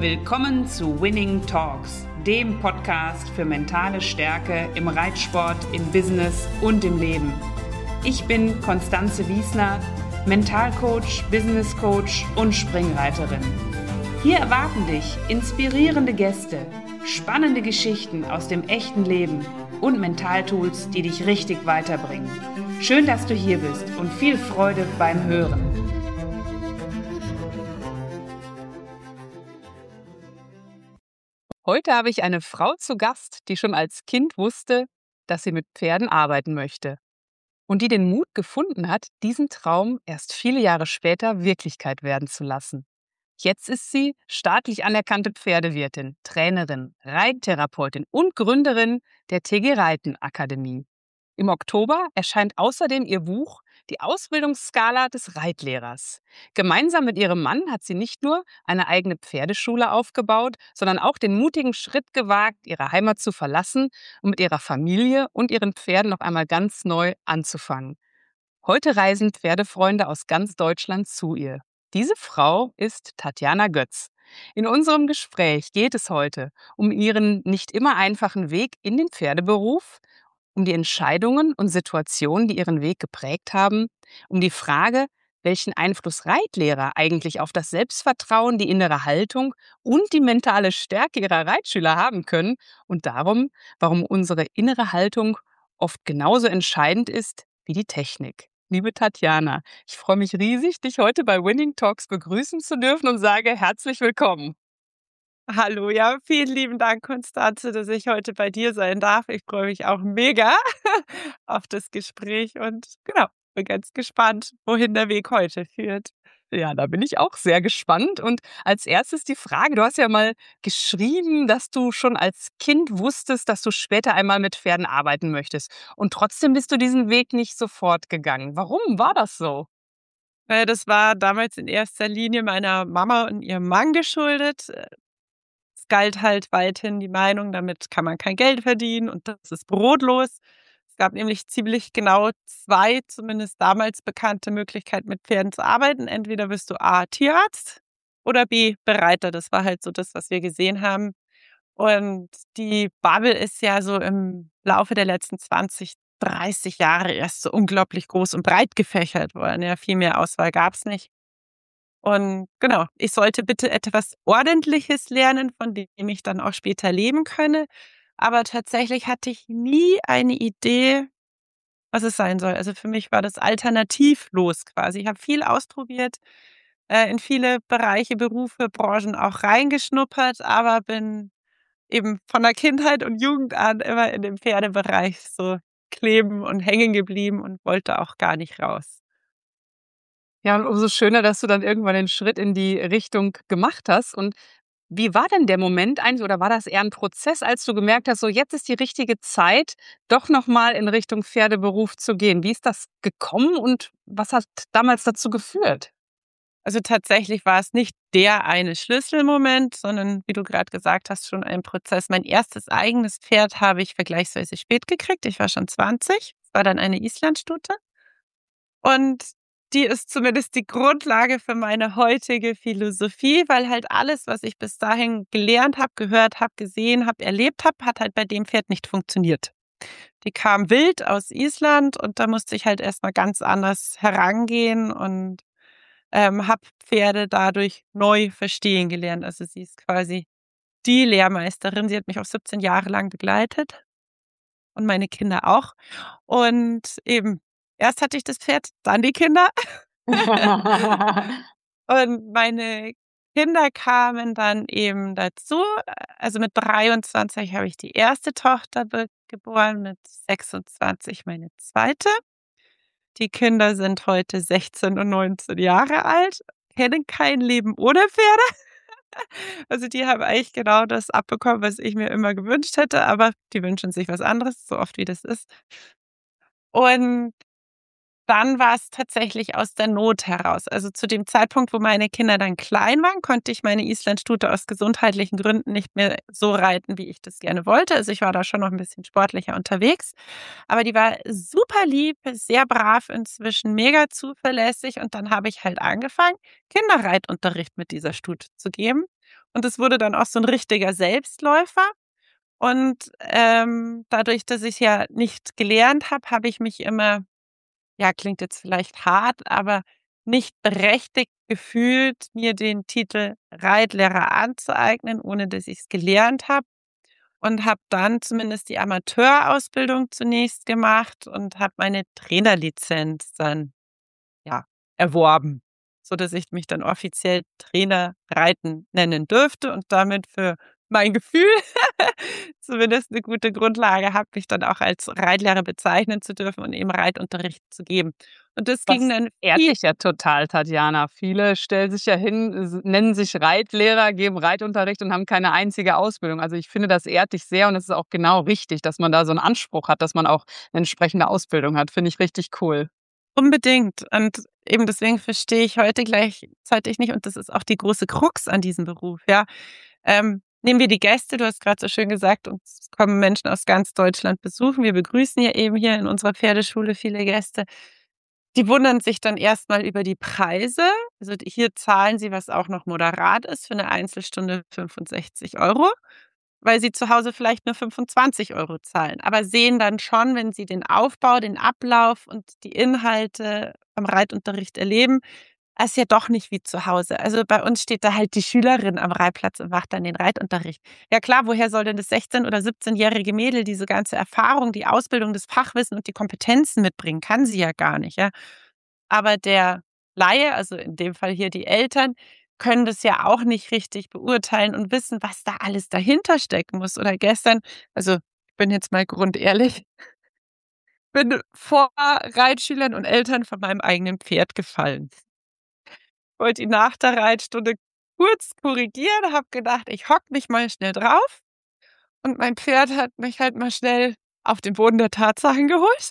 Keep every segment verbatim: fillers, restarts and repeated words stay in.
Willkommen zu Winning Talks, dem Podcast für mentale Stärke im Reitsport, im Business und im Leben. Ich bin Constanze Wiesner, Mentalcoach, Businesscoach und Springreiterin. Hier erwarten dich inspirierende Gäste, spannende Geschichten aus dem echten Leben und Mentaltools, die dich richtig weiterbringen. Schön, dass du hier bist und viel Freude beim Hören. Heute habe ich eine Frau zu Gast, die schon als Kind wusste, dass sie mit Pferden arbeiten möchte und die den Mut gefunden hat, diesen Traum erst viele Jahre später Wirklichkeit werden zu lassen. Jetzt ist sie staatlich anerkannte Pferdewirtin, Trainerin, Reittherapeutin und Gründerin der T G Reiten Akademie. Im Oktober erscheint außerdem ihr Buch Die Ausbildungsskala des Reitlehrers. Gemeinsam mit ihrem Mann hat sie nicht nur eine eigene Pferdeschule aufgebaut, sondern auch den mutigen Schritt gewagt, ihre Heimat zu verlassen und mit ihrer Familie und ihren Pferden noch einmal ganz neu anzufangen. Heute reisen Pferdefreunde aus ganz Deutschland zu ihr. Diese Frau ist Tatjana Götz. In unserem Gespräch geht es heute um ihren nicht immer einfachen Weg in den Pferdeberuf, um die Entscheidungen und Situationen, die ihren Weg geprägt haben, um die Frage, welchen Einfluss Reitlehrer eigentlich auf das Selbstvertrauen, die innere Haltung und die mentale Stärke ihrer Reitschüler haben können und darum, warum unsere innere Haltung oft genauso entscheidend ist wie die Technik. Liebe Tatjana, ich freue mich riesig, dich heute bei Winning Talks begrüßen zu dürfen und sage herzlich willkommen. Hallo, ja, vielen lieben Dank, Constanze, dass ich heute bei dir sein darf. Ich freue mich auch mega auf das Gespräch und genau, bin ganz gespannt, wohin der Weg heute führt. Ja, da bin ich auch sehr gespannt. Und als erstes die Frage, du hast ja mal geschrieben, dass du schon als Kind wusstest, dass du später einmal mit Pferden arbeiten möchtest. Und trotzdem bist du diesen Weg nicht sofort gegangen. Warum war das so? Äh, Das war damals in erster Linie meiner Mama und ihrem Mann geschuldet. Es galt halt weithin die Meinung, damit kann man kein Geld verdienen und das ist brotlos. Es gab nämlich ziemlich genau zwei, zumindest damals bekannte Möglichkeiten, mit Pferden zu arbeiten. Entweder wirst du A, Tierarzt oder B, Bereiter. Das war halt so das, was wir gesehen haben. Und die Bubble ist ja so im Laufe der letzten zwanzig, dreißig Jahre erst so unglaublich groß und breit gefächert worden. Ja, viel mehr Auswahl gab's nicht. Und genau, ich sollte bitte etwas Ordentliches lernen, von dem ich dann auch später leben könne. Aber tatsächlich hatte ich nie eine Idee, was es sein soll. Also für mich war das alternativlos quasi. Ich habe viel ausprobiert, äh, in viele Bereiche, Berufe, Branchen auch reingeschnuppert, aber bin eben von der Kindheit und Jugend an immer in dem Pferdebereich so kleben und hängen geblieben und wollte auch gar nicht raus. Ja, und umso schöner, dass du dann irgendwann den Schritt in die Richtung gemacht hast. Und wie war denn der Moment eigentlich oder war das eher ein Prozess, als du gemerkt hast, so jetzt ist die richtige Zeit, doch noch mal in Richtung Pferdeberuf zu gehen? Wie ist das gekommen und was hat damals dazu geführt? Also tatsächlich war es nicht der eine Schlüsselmoment, sondern wie du gerade gesagt hast, schon ein Prozess. Mein erstes eigenes Pferd habe ich vergleichsweise spät gekriegt. Ich war schon zwanzig. Es war dann eine Islandstute. Und die ist zumindest die Grundlage für meine heutige Philosophie, weil halt alles, was ich bis dahin gelernt habe, gehört habe, gesehen habe, erlebt habe, hat halt bei dem Pferd nicht funktioniert. Die kam wild aus Island und da musste ich halt erstmal ganz anders herangehen und ähm, habe Pferde dadurch neu verstehen gelernt. Also sie ist quasi die Lehrmeisterin. Sie hat mich auch siebzehn Jahre lang begleitet und meine Kinder auch. Und eben, erst hatte ich das Pferd, dann die Kinder. Und meine Kinder kamen dann eben dazu. Also mit dreiundzwanzig habe ich die erste Tochter be geboren, mit sechsundzwanzig meine zweite. Die Kinder sind heute sechzehn und neunzehn Jahre alt, kennen kein Leben ohne Pferde. Also, die haben eigentlich genau das abbekommen, was ich mir immer gewünscht hätte, aber die wünschen sich was anderes, so oft wie das ist. Und dann war es tatsächlich aus der Not heraus. Also, zu dem Zeitpunkt, wo meine Kinder dann klein waren, konnte ich meine Islandstute aus gesundheitlichen Gründen nicht mehr so reiten, wie ich das gerne wollte. Also, ich war da schon noch ein bisschen sportlicher unterwegs, aber die war super lieb, sehr brav inzwischen, mega zuverlässig und dann habe ich halt angefangen, Kinderreitunterricht mit dieser Stute zu geben Und es wurde dann auch so 'n richtiger Selbstläufer. Und, ähm, dadurch, dass ich's ja nicht gelernt habe, habe ich mich immer ja, klingt jetzt vielleicht hart, aber nicht berechtigt gefühlt, mir den Titel Reitlehrer anzueignen, ohne dass ich's gelernt habe. Und habe dann zumindest die Amateurausbildung zunächst gemacht und habe meine Trainerlizenz dann, ja, erworben, sodass ich mich dann offiziell Trainer Reiten nennen dürfte und damit für mein Gefühl zumindest 'ne gute Grundlage habe, mich dann auch als Reitlehrer bezeichnen zu dürfen und eben Reitunterricht zu geben. Und das ging Das dann ehrt viel dich ja total, Tatjana. Viele stellen sich ja hin, s nennen sich Reitlehrer, geben Reitunterricht und haben keine einzige Ausbildung. Also, ich finde, das ehrt dich sehr und es ist auch genau richtig, dass man da so 'n Anspruch hat, dass man auch 'ne entsprechende Ausbildung hat. Finde ich richtig cool. Unbedingt. Und eben deswegen verstehe ich heute gleichzeitig nicht und das ist auch die große Krux an diesem Beruf, ja. Ähm, nehmen wir die Gäste, du hast grad so schön gesagt, uns kommen Menschen aus ganz Deutschland besuchen. Wir begrüßen ja eben hier in unserer Pferdeschule viele Gäste. Die wundern sich dann erst mal über die Preise. Also, d hier zahlen sie, was auch noch moderat ist, für 'ne Einzelstunde fünfundsechzig Euro, weil sie zu Hause vielleicht nur fünfundzwanzig Euro zahlen, aber sehen dann schon, wenn sie den Aufbau, den Ablauf und die Inhalte am Reitunterricht erleben, es ist ja doch nicht wie zu Hause. Also, bei uns steht da halt die Schülerin am Reitplatz und macht dann den Reitunterricht. Ja klar, woher soll denn das sechzehn oder siebzehnjährige Mädel diese ganze Erfahrung, die Ausbildung, das Fachwissen und die Kompetenzen mitbringen? Kann sie ja gar nicht, ja? Aber der Laie, also in dem Fall hier die Eltern, können das ja auch nicht richtig beurteilen und wissen, was da alles dahinter stecken muss. Oder gestern also, ich bin jetzt mal grundehrlich bin vor Reitschülern und Eltern von meinem eigenen Pferd gefallen. Wollte ihn nach der Reitstunde kurz korrigieren, habe gedacht, ich hocke mich mal schnell drauf und mein Pferd hat mich halt mal schnell auf den Boden der Tatsachen geholt.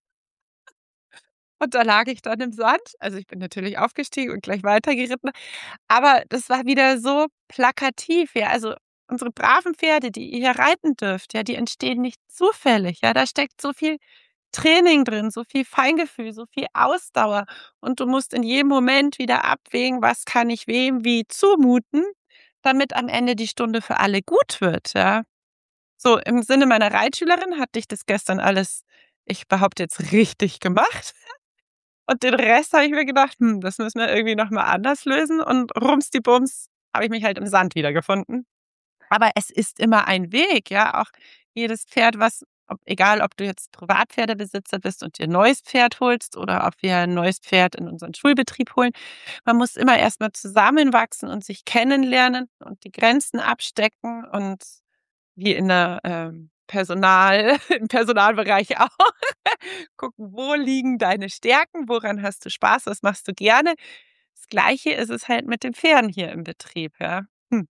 Und da lag ich dann im Sand. Also, ich bin natürlich aufgestiegen und gleich weitergeritten, aber das war wieder so plakativ, ja. Also, unsere braven Pferde, die ihr hier reiten dürft, ja, die entstehen nicht zufällig, ja. Da steckt so viel Training drin, so viel Feingefühl, so viel Ausdauer und du musst in jedem Moment wieder abwägen, was kann ich wem wie zumuten, damit am Ende die Stunde für alle gut wird, ja? So, im Sinne meiner Reitschülerin hatte ich das gestern alles, ich behaupte jetzt, richtig gemacht. Und den Rest habe ich mir gedacht: „Hm, das müssen wir irgendwie noch mal anders lösen“ und rumsdi-bums habe ich mich halt im Sand wiedergefunden. Aber es ist immer ein Weg, ja, auch jedes Pferd, was ob egal, ob du jetzt Privatpferdebesitzer bist und dir 'n neues Pferd holst oder ob wir 'n neues Pferd in unseren Schulbetrieb holen. Man muss immer erst mal zusammenwachsen und sich kennenlernen und die Grenzen abstecken und wie in der, ähm, Personal im Personalbereich auch gucken, wo liegen deine Stärken, woran hast du Spaß, was machst du gerne? Das Gleiche ist es halt mit den Pferden hier im Betrieb, ja. Hm.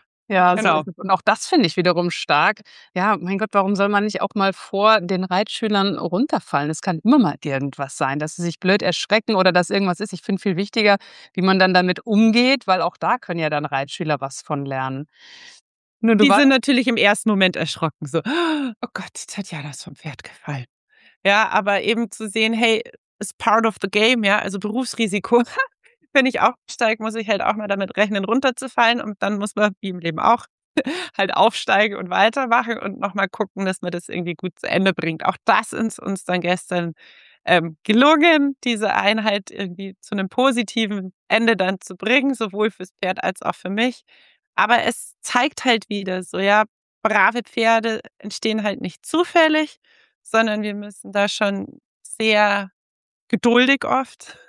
Ja, so Genau. ist es. Und auch das finde ich wiederum stark. Ja, mein Gott, warum soll man nicht auch mal vor den Reitschülern runterfallen? Es kann immer mal irgendwas sein, dass sie sich blöd erschrecken oder dass irgendwas ist. Ich finde viel wichtiger, wie man dann damit umgeht, weil auch da können ja dann Reitschüler was von lernen. Nur du Die war sind natürlich im ersten Moment erschrocken, so: „Oh Gott, Tatjana ist vom Pferd gefallen.“ Ja, aber eben zu sehen: „Hey, ist part of the game“, ja, also Berufsrisiko. Wenn ich aufsteige, muss ich halt auch mal damit rechnen, runterzufallen und dann muss man, wie im Leben auch, halt aufsteigen und weitermachen und noch mal gucken, dass man das irgendwie gut zu Ende bringt. Auch das ist uns dann gestern, ähm, gelungen, diese Einheit irgendwie zu 'nem positiven Ende dann zu bringen, sowohl fürs Pferd als auch für mich. Aber es zeigt halt wieder so, ja, brave Pferde entstehen halt nicht zufällig, sondern wir müssen da schon sehr geduldig oft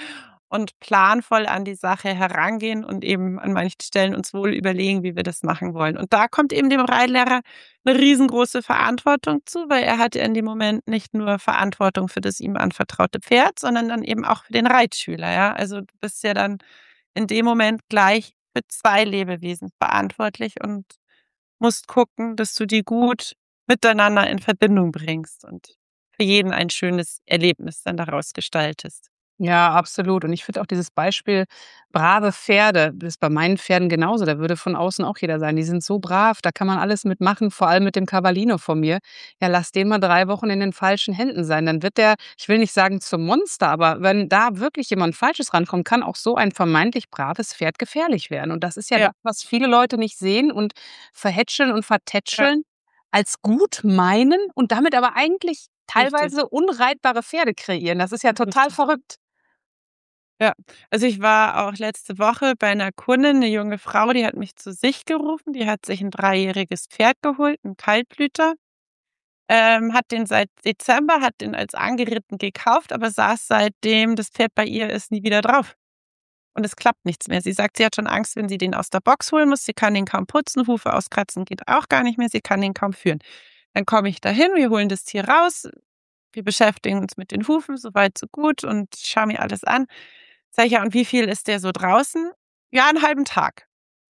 und planvoll an die Sache herangehen und eben an manchen Stellen uns wohl überlegen, wie wir das machen wollen. Und da kommt eben dem Reitlehrer 'ne riesengroße Verantwortung zu, weil er hat ja in dem Moment nicht nur Verantwortung für das ihm anvertraute Pferd, sondern dann eben auch für den Reitschüler, ja? Also, du bist ja dann in dem Moment gleich für zwei Lebewesen verantwortlich und musst gucken, dass du die gut miteinander in Verbindung bringst und für jeden ein schönes Erlebnis dann daraus gestaltest. Ja, absolut. Und ich finde auch dieses Beispiel brave Pferde, das ist bei meinen Pferden genauso. Da würde von außen auch jeder sagen, die sind so brav, da kann man alles mitmachen, vor allem mit dem Cavallino von mir. Ja, lass den mal drei Wochen in den falschen Händen sein. Dann wird der, ich will nicht sagen zum Monster, aber wenn da wirklich jemand Falsches rankommt, kann auch so ein vermeintlich braves Pferd gefährlich werden. Und das ist ja Ja, das, was viele Leute nicht sehen und verhätscheln und ja, vertätscheln, als gut meinen und damit aber eigentlich richtig, teilweise unreitbare Pferde kreieren. Das ist ja total richtig. verrückt. Ja, also ich war auch letzte Woche bei einer Kundin, 'ne junge Frau, die hat mich zu sich gerufen. Die hat sich 'n dreijähriges Pferd geholt, 'n Kaltblüter, ähm, hat den seit Dezember, hat den als angeritten gekauft, aber saß, seitdem das Pferd bei ihr ist, nie wieder drauf. Und es klappt nichts mehr. Sie sagt, sie hat schon Angst, wenn sie den aus der Box holen muss. Sie kann den kaum putzen, Hufe auskratzen geht auch gar nicht mehr. Sie kann den kaum führen. Dann komme ich dahin, wir holen das Tier raus, wir beschäftigen uns mit den Hufen, so weit, so gut und ich schaue mir alles an. Sage ich: „Ja, und wie viel ist der so draußen?“ „Ja, 'n halben Tag.“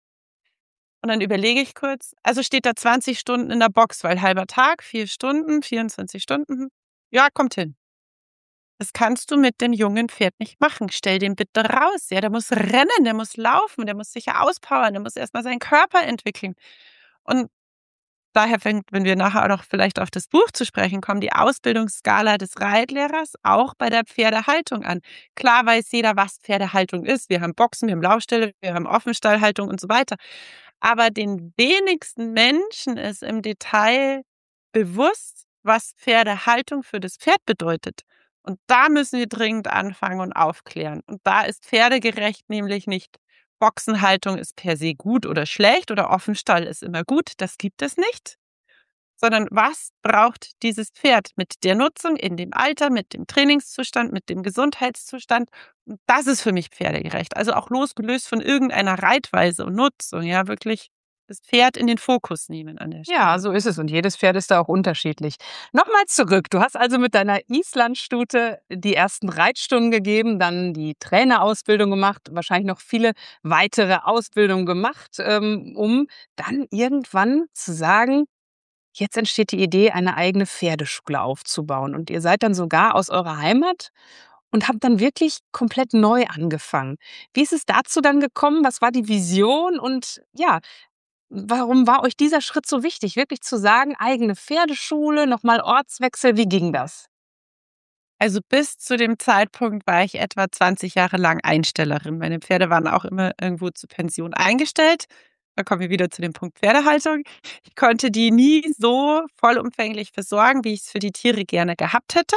Und dann überlege ich kurz, also steht er zwanzig Stunden in der Box, weil halber Tag, vier Stunden, vierundzwanzig Stunden. Ja, kommt hin. Das kannst du mit dem jungen Pferd nicht machen. Stell den bitte raus, ja, der muss rennen, der muss laufen, der muss sich ja auspowern, der muss erst mal seinen Körper entwickeln. Und daher fängt, wenn wir nachher auch noch vielleicht auf das Buch zu sprechen kommen, die Ausbildungsskala des Reitlehrers auch bei der Pferdehaltung an. Klar weiß jeder, was Pferdehaltung ist. Wir haben Boxen, wir haben Laufställe, wir haben Offenstallhaltung und so weiter. Aber den wenigsten Menschen ist im Detail bewusst, was Pferdehaltung für das Pferd bedeutet. Und da müssen wir dringend anfangen und aufklären. Und da ist pferdegerecht nämlich nicht: Boxenhaltung ist per se gut oder schlecht oder Offenstall ist immer gut. Das gibt es nicht. Sondern was braucht dieses Pferd mit der Nutzung in dem Alter, mit dem Trainingszustand, mit dem Gesundheitszustand? Und das ist für mich pferdegerecht. Also auch losgelöst von irgendeiner Reitweise und Nutzung, ja, wirklich das Pferd in den Fokus nehmen an der Ja, Stelle. so ist es und jedes Pferd ist da auch unterschiedlich. Nochmal zurück. Du hast also mit deiner Islandstute die ersten Reitstunden gegeben, dann die Trainerausbildung gemacht, wahrscheinlich noch viele weitere Ausbildungen gemacht, ähm, um dann irgendwann zu sagen: „Jetzt entsteht die Idee, eine eigene Pferdeschule aufzubauen.“ Und ihr seid dann sogar aus eurer Heimat und habt dann wirklich komplett neu angefangen. Wie ist es dazu dann gekommen? Was war die Vision? Und ja, warum war euch dieser Schritt so wichtig, wirklich zu sagen, eigene Pferdeschule, noch mal Ortswechsel, wie ging das? Also bis zu dem Zeitpunkt war ich etwa zwanzig Jahre lang Einstellerin. Meine Pferde waren auch immer irgendwo zur Pension eingestellt. Da kommen wir wieder zu dem Punkt Pferdehaltung. Ich konnte die nie so vollumfänglich versorgen, wie ich es für die Tiere gerne gehabt hätte.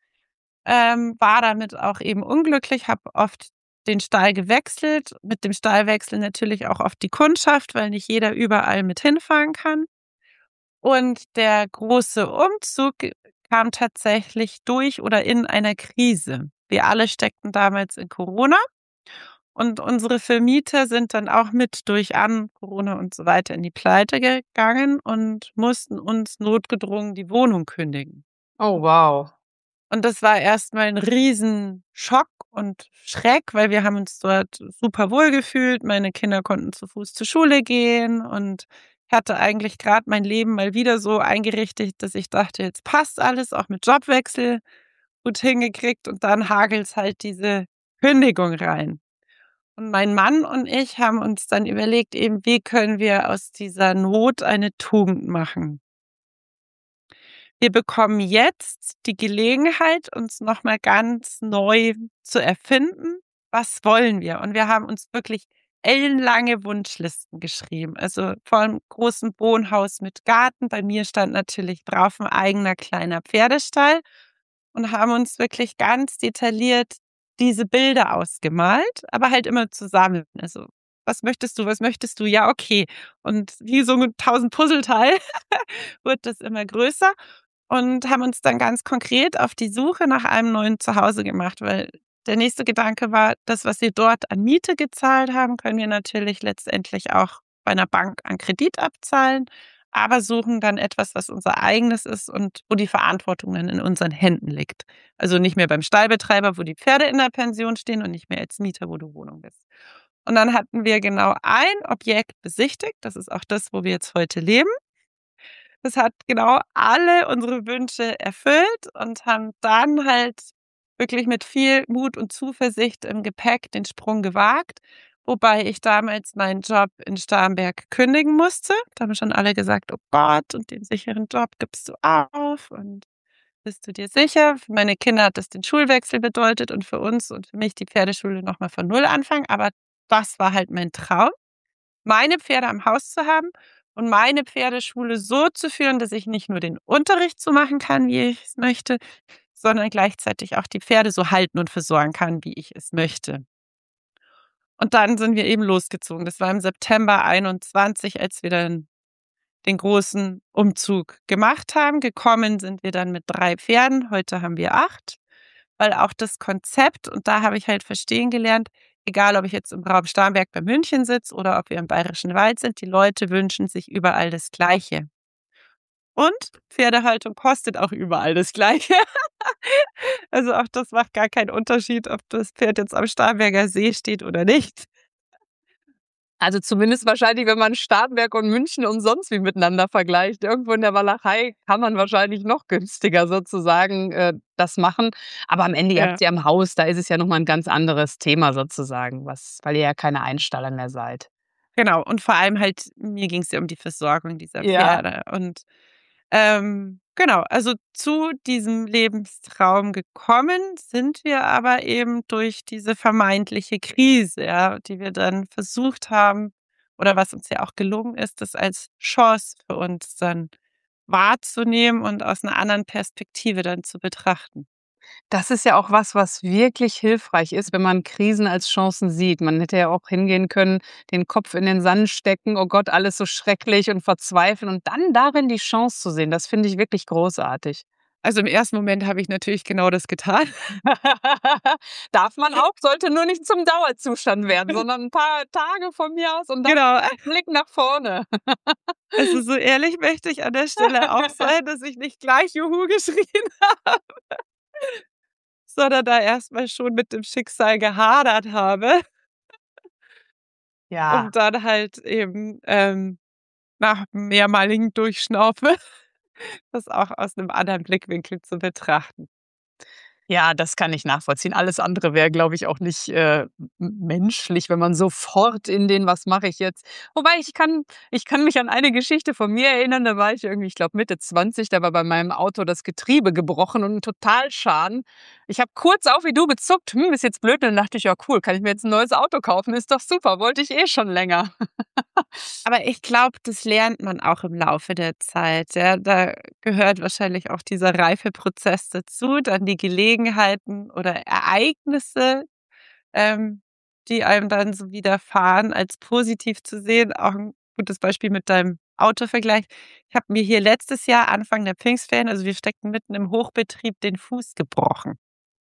Ähm, war damit auch eben unglücklich, habe oft den Stall gewechselt, mit dem Stallwechsel natürlich auch oft die Kundschaft, weil nicht jeder überall mit hinfahren kann. Und der große Umzug kam tatsächlich durch oder in einer Krise. Wir alle steckten damals in Corona und unsere Vermieter sind dann auch mit durch an Corona und so weiter in die Pleite gegangen und mussten uns notgedrungen die Wohnung kündigen. Oh, wow. Und das war erst mal 'n Riesenschock und Schreck, weil wir haben uns dort super wohl gefühlt. Meine Kinder konnten zu Fuß zur Schule gehen und ich hatte eigentlich grad mein Leben mal wieder so eingerichtet, dass ich dachte: „Jetzt passt alles“, auch mit Jobwechsel gut hingekriegt und dann hagelt's halt diese Kündigung rein. Und mein Mann und ich haben uns dann überlegt eben, wie können wir aus dieser Not eine Tugend machen? Wir bekommen jetzt die Gelegenheit, uns noch mal ganz neu zu erfinden. Was wollen wir? Und wir haben uns wirklich ellenlange Wunschlisten geschrieben. Also vom großen Wohnhaus mit Garten. Bei mir stand natürlich drauf 'n eigener kleiner Pferdestall und haben uns wirklich ganz detailliert diese Bilder ausgemalt, aber halt immer zusammen. Also: „Was möchtest du? Was möchtest du? Ja, okay.“ Und wie so 'n tausend Puzzleteil wird das immer größer und haben uns dann ganz konkret auf die Suche nach einem neuen Zuhause gemacht, weil der nächste Gedanke war, das, was wir dort an Miete gezahlt haben, können wir natürlich letztendlich auch bei 'ner Bank an Kredit abzahlen, aber suchen dann etwas, was unser Eigenes ist und wo die Verantwortung dann in unseren Händen liegt. Also nicht mehr beim Stallbetreiber, wo die Pferde in der Pension stehen und nicht mehr als Mieter, wo du Wohnung bist. Und dann hatten wir genau ein Objekt besichtigt. Das ist auch das, wo wir jetzt heute leben. Das hat genau alle unsere Wünsche erfüllt und haben dann halt wirklich mit viel Mut und Zuversicht im Gepäck den Sprung gewagt, wobei ich damals meinen Job in Starnberg kündigen musste. Da haben schon alle gesagt: „Oh Gott, und den sicheren Job gibst du auf und bist du dir sicher?“ Für meine Kinder hat das den Schulwechsel bedeutet und für uns und für mich die Pferdeschule noch mal von null anfangen, aber das war halt mein Traum, meine Pferde am Haus zu haben und meine Pferdeschule so zu führen, dass ich nicht nur den Unterricht so machen kann, wie ich es möchte, sondern gleichzeitig auch die Pferde so halten und versorgen kann, wie ich es möchte. Und dann sind wir eben losgezogen. Das war im September einundzwanzig, als wir dann den großen Umzug gemacht haben. Gekommen sind wir dann mit drei Pferden. Heute haben wir acht, weil auch das Konzept, und da habe ich halt verstehen gelernt, egal ob ich jetzt im Raum Starnberg bei München sitze oder ob wir im Bayerischen Wald sind, die Leute wünschen sich überall das Gleiche. Und Pferdehaltung kostet auch überall das Gleiche. Also auch das macht gar keinen Unterschied, ob das Pferd jetzt am Starnberger See steht oder nicht. Also zumindest wahrscheinlich, wenn man Starnberg und München und sonst wie miteinander vergleicht. Irgendwo in der Walachei kann man wahrscheinlich noch günstiger sozusagen äh, das machen. Aber am Ende, ihr habt Ja. sie am Haus, da ist es ja noch mal 'n ganz anderes Thema sozusagen, was weil ihr ja keine Einstaller mehr seid. Genau, und vor allem halt, mir ging's ja um die Versorgung dieser Ja. Pferde. Und ähm, genau, also zu diesem Lebenstraum gekommen sind wir aber eben durch diese vermeintliche Krise, ja, die wir dann versucht haben oder was uns ja auch gelungen ist, das als Chance für uns dann wahrzunehmen und aus 'ner anderen Perspektive dann zu betrachten. Das ist ja auch was, was wirklich hilfreich ist, wenn man Krisen als Chancen sieht. Man hätte ja auch hingehen können, den Kopf in den Sand stecken: „Oh Gott, alles so schrecklich“ und verzweifeln und dann darin die Chance zu sehen, das finde ich wirklich großartig. Also, im ersten Moment habe ich natürlich genau das getan. Darf man auch, sollte nur nicht zum Dauerzustand werden, sondern 'n paar Tage von mir aus und dann Genau. Blick nach vorne. Also, so ehrlich möchte ich an der Stelle auch sein, dass ich nicht gleich Juhu geschrien habe, sondern da erst mal schon mit dem Schicksal gehadert habe um Ja. dann halt eben, ähm, nach mehrmaligen Durchschnaufen das auch aus 'nem anderen Blickwinkel zu betrachten. Ja, das kann ich nachvollziehen. Alles andere wäre, glaube ich, auch nicht, äh, m m menschlich, wenn man sofort in den „Was mache ich jetzt?“ Wobei ich kann ich kann mich an eine Geschichte von mir erinnern, da war ich irgendwie, ich glaube, Mitte zwanzig, da war bei meinem Auto das Getriebe gebrochen und 'n Totalschaden. Ich habe kurz auch wie du gezuckt: „Hm, ist jetzt blöd.“ Dann dachte ich: „Ja cool, kann ich mir jetzt 'n neues Auto kaufen, ist doch super, wollte ich eh schon länger.“ Aber ich glaube, das lernt man auch im Laufe der Zeit, ja. Da gehört wahrscheinlich auch dieser Reifeprozess dazu, dann die Gelegenheiten oder Ereignisse, ähm, die einem dann so widerfahren, als positiv zu sehen. Auch 'n gutes Beispiel mit deinem Autovergleich. Ich habe mir hier letztes Jahr Anfang der Pfingstferien also, wir steckten mitten im Hochbetrieb, den Fuß gebrochen.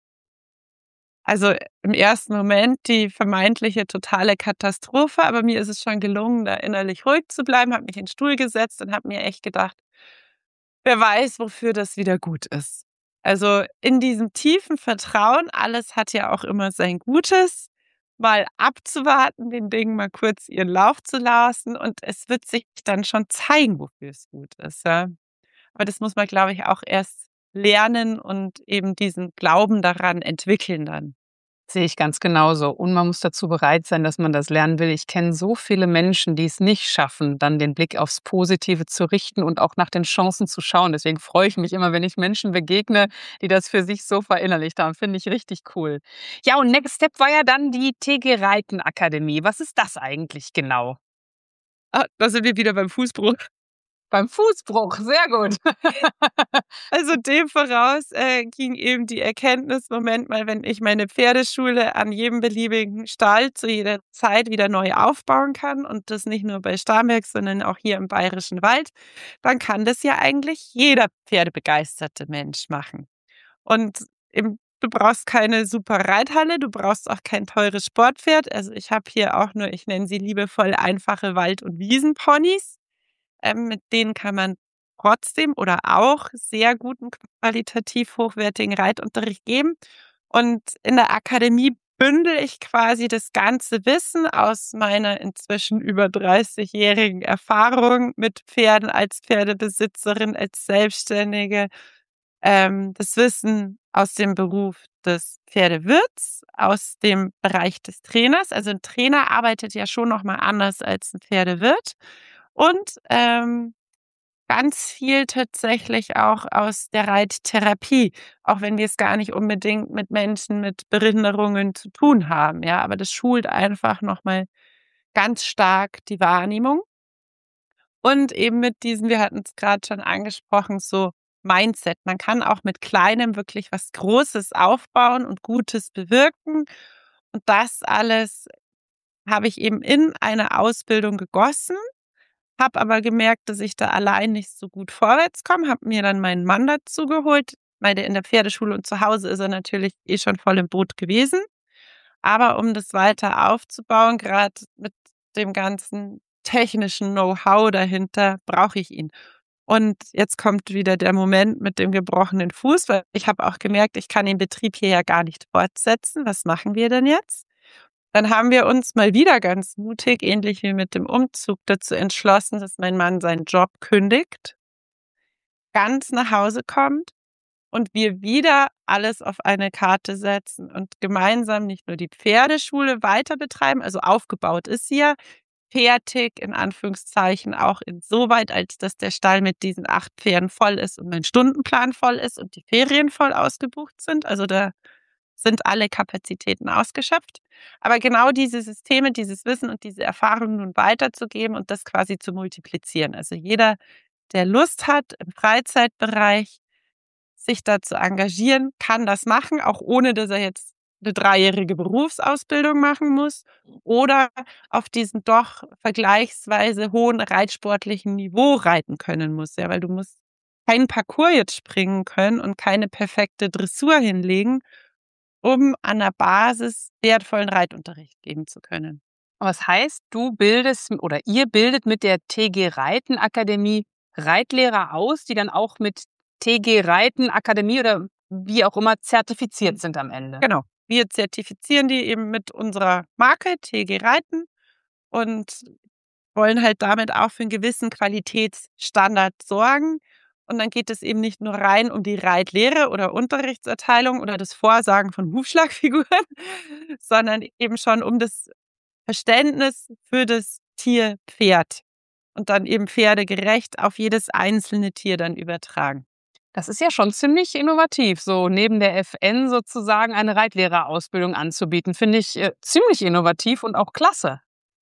Also, im ersten Moment die vermeintliche totale Katastrophe, aber mir ist es schon gelungen, da innerlich ruhig zu bleiben, habe mich in 'n Stuhl gesetzt und habe mir echt gedacht: „Wer weiß, wofür das wieder gut ist.“ Also, in diesem tiefen Vertrauen, alles hat ja auch immer sein Gutes, mal abzuwarten, den Dingen mal kurz ihren Lauf zu lassen und es wird sich dann schon zeigen, wofür es gut ist, ja. Aber das muss man, glaube ich, auch erst lernen und eben diesen Glauben daran entwickeln dann. Sehe ich ganz genauso. Und man muss dazu bereit sein, dass man das lernen will. Ich kenne so viele Menschen, die es nicht schaffen, dann den Blick aufs Positive zu richten und auch nach den Chancen zu schauen. Deswegen freue ich mich immer, wenn ich Menschen begegne, die das für sich so verinnerlicht haben. Finde ich richtig cool. Ja, und Next Step war ja dann die T G Reiten-Akademie. Was ist das eigentlich genau? Ah, da sind wir wieder beim Fußbruch. Beim Fußbruch, sehr gut. Also, dem voraus, äh, ging eben die Erkenntnis: „Moment mal, wenn ich meine Pferdeschule an jedem beliebigen Stall zu jeder Zeit wieder neu aufbauen kann und das nicht nur bei Starnberg, sondern auch hier im Bayerischen Wald, dann kann das ja eigentlich jeder pferdebegeisterte Mensch machen.“ Und eben, du brauchst keine super Reithalle, du brauchst auch kein teures Sportpferd. Also, ich habe hier auch nur, ich nenne sie liebevoll einfache Wald und Wiesenponys. Ähm, mit denen kann man trotzdem oder auch sehr guten, qualitativ hochwertigen Reitunterricht geben. Und in der Akademie bündel ich quasi das ganze Wissen aus meiner inzwischen über dreißigjährigen Erfahrung mit Pferden als Pferdebesitzerin, als Selbstständige. Ähm, das Wissen aus dem Beruf des Pferdewirts, aus dem Bereich des Trainers. Also ein Trainer arbeitet ja schon noch mal anders als ein Pferdewirt und ähm, ganz viel tatsächlich auch aus der Reittherapie, auch wenn wir es gar nicht unbedingt mit Menschen mit Behinderungen zu tun haben, ja, aber das schult einfach noch mal ganz stark die Wahrnehmung. Und eben mit diesem, wir hatten es gerade schon angesprochen, so Mindset. Man kann auch mit Kleinem wirklich was Großes aufbauen und Gutes bewirken. Und das alles habe ich eben in eine Ausbildung gegossen, habe aber gemerkt, dass ich da allein nicht so gut vorwärts komme, habe mir dann meinen Mann dazu geholt, weil der in der Pferdeschule und zu Hause ist er natürlich eh schon voll im Boot gewesen. Aber um das weiter aufzubauen, gerade mit dem ganzen technischen Know-how dahinter, brauche ich ihn. Und jetzt kommt wieder der Moment mit dem gebrochenen Fuß, weil ich habe auch gemerkt, ich kann den Betrieb hier ja gar nicht fortsetzen. Was machen wir denn jetzt? Dann haben wir uns mal wieder ganz mutig, ähnlich wie mit dem Umzug, dazu entschlossen, dass mein Mann seinen Job kündigt, ganz nach Hause kommt und wir wieder alles auf eine Karte setzen und gemeinsam nicht nur die Pferdeschule weiter betreiben, also aufgebaut ist sie ja, fertig in Anführungszeichen auch insoweit, als dass der Stall mit diesen acht Pferden voll ist und mein Stundenplan voll ist und die Ferien voll ausgebucht sind. Also da sind alle Kapazitäten ausgeschöpft. Aber genau diese Systeme, dieses Wissen und diese Erfahrungen nun weiterzugeben und das quasi zu multiplizieren. Also jeder, der Lust hat im Freizeitbereich, sich da zu engagieren, kann das machen, auch ohne dass er jetzt eine dreijährige Berufsausbildung machen muss oder auf diesem doch vergleichsweise hohen reitsportlichen Niveau reiten können muss. Ja, weil du musst keinen Parcours jetzt springen können und keine perfekte Dressur hinlegen, um an der Basis wertvollen Reitunterricht geben zu können. Was heißt, du bildest oder ihr bildet mit der T G Reiten Akademie Reitlehrer aus, die dann auch mit T G Reiten Akademie oder wie auch immer zertifiziert sind am Ende? Genau. Wir zertifizieren die eben mit unserer Marke T G Reiten und wollen halt damit auch für einen gewissen Qualitätsstandard sorgen. Und dann geht es eben nicht nur rein um die Reitlehre oder Unterrichtserteilung oder das Vorsagen von Hufschlagfiguren, sondern eben schon um das Verständnis für das Tier Pferd und dann eben pferdegerecht auf jedes einzelne Tier dann übertragen. Das ist ja schon ziemlich innovativ, so neben der F N sozusagen eine Reitlehrerausbildung anzubieten. Finde ich äh, ziemlich innovativ und auch klasse.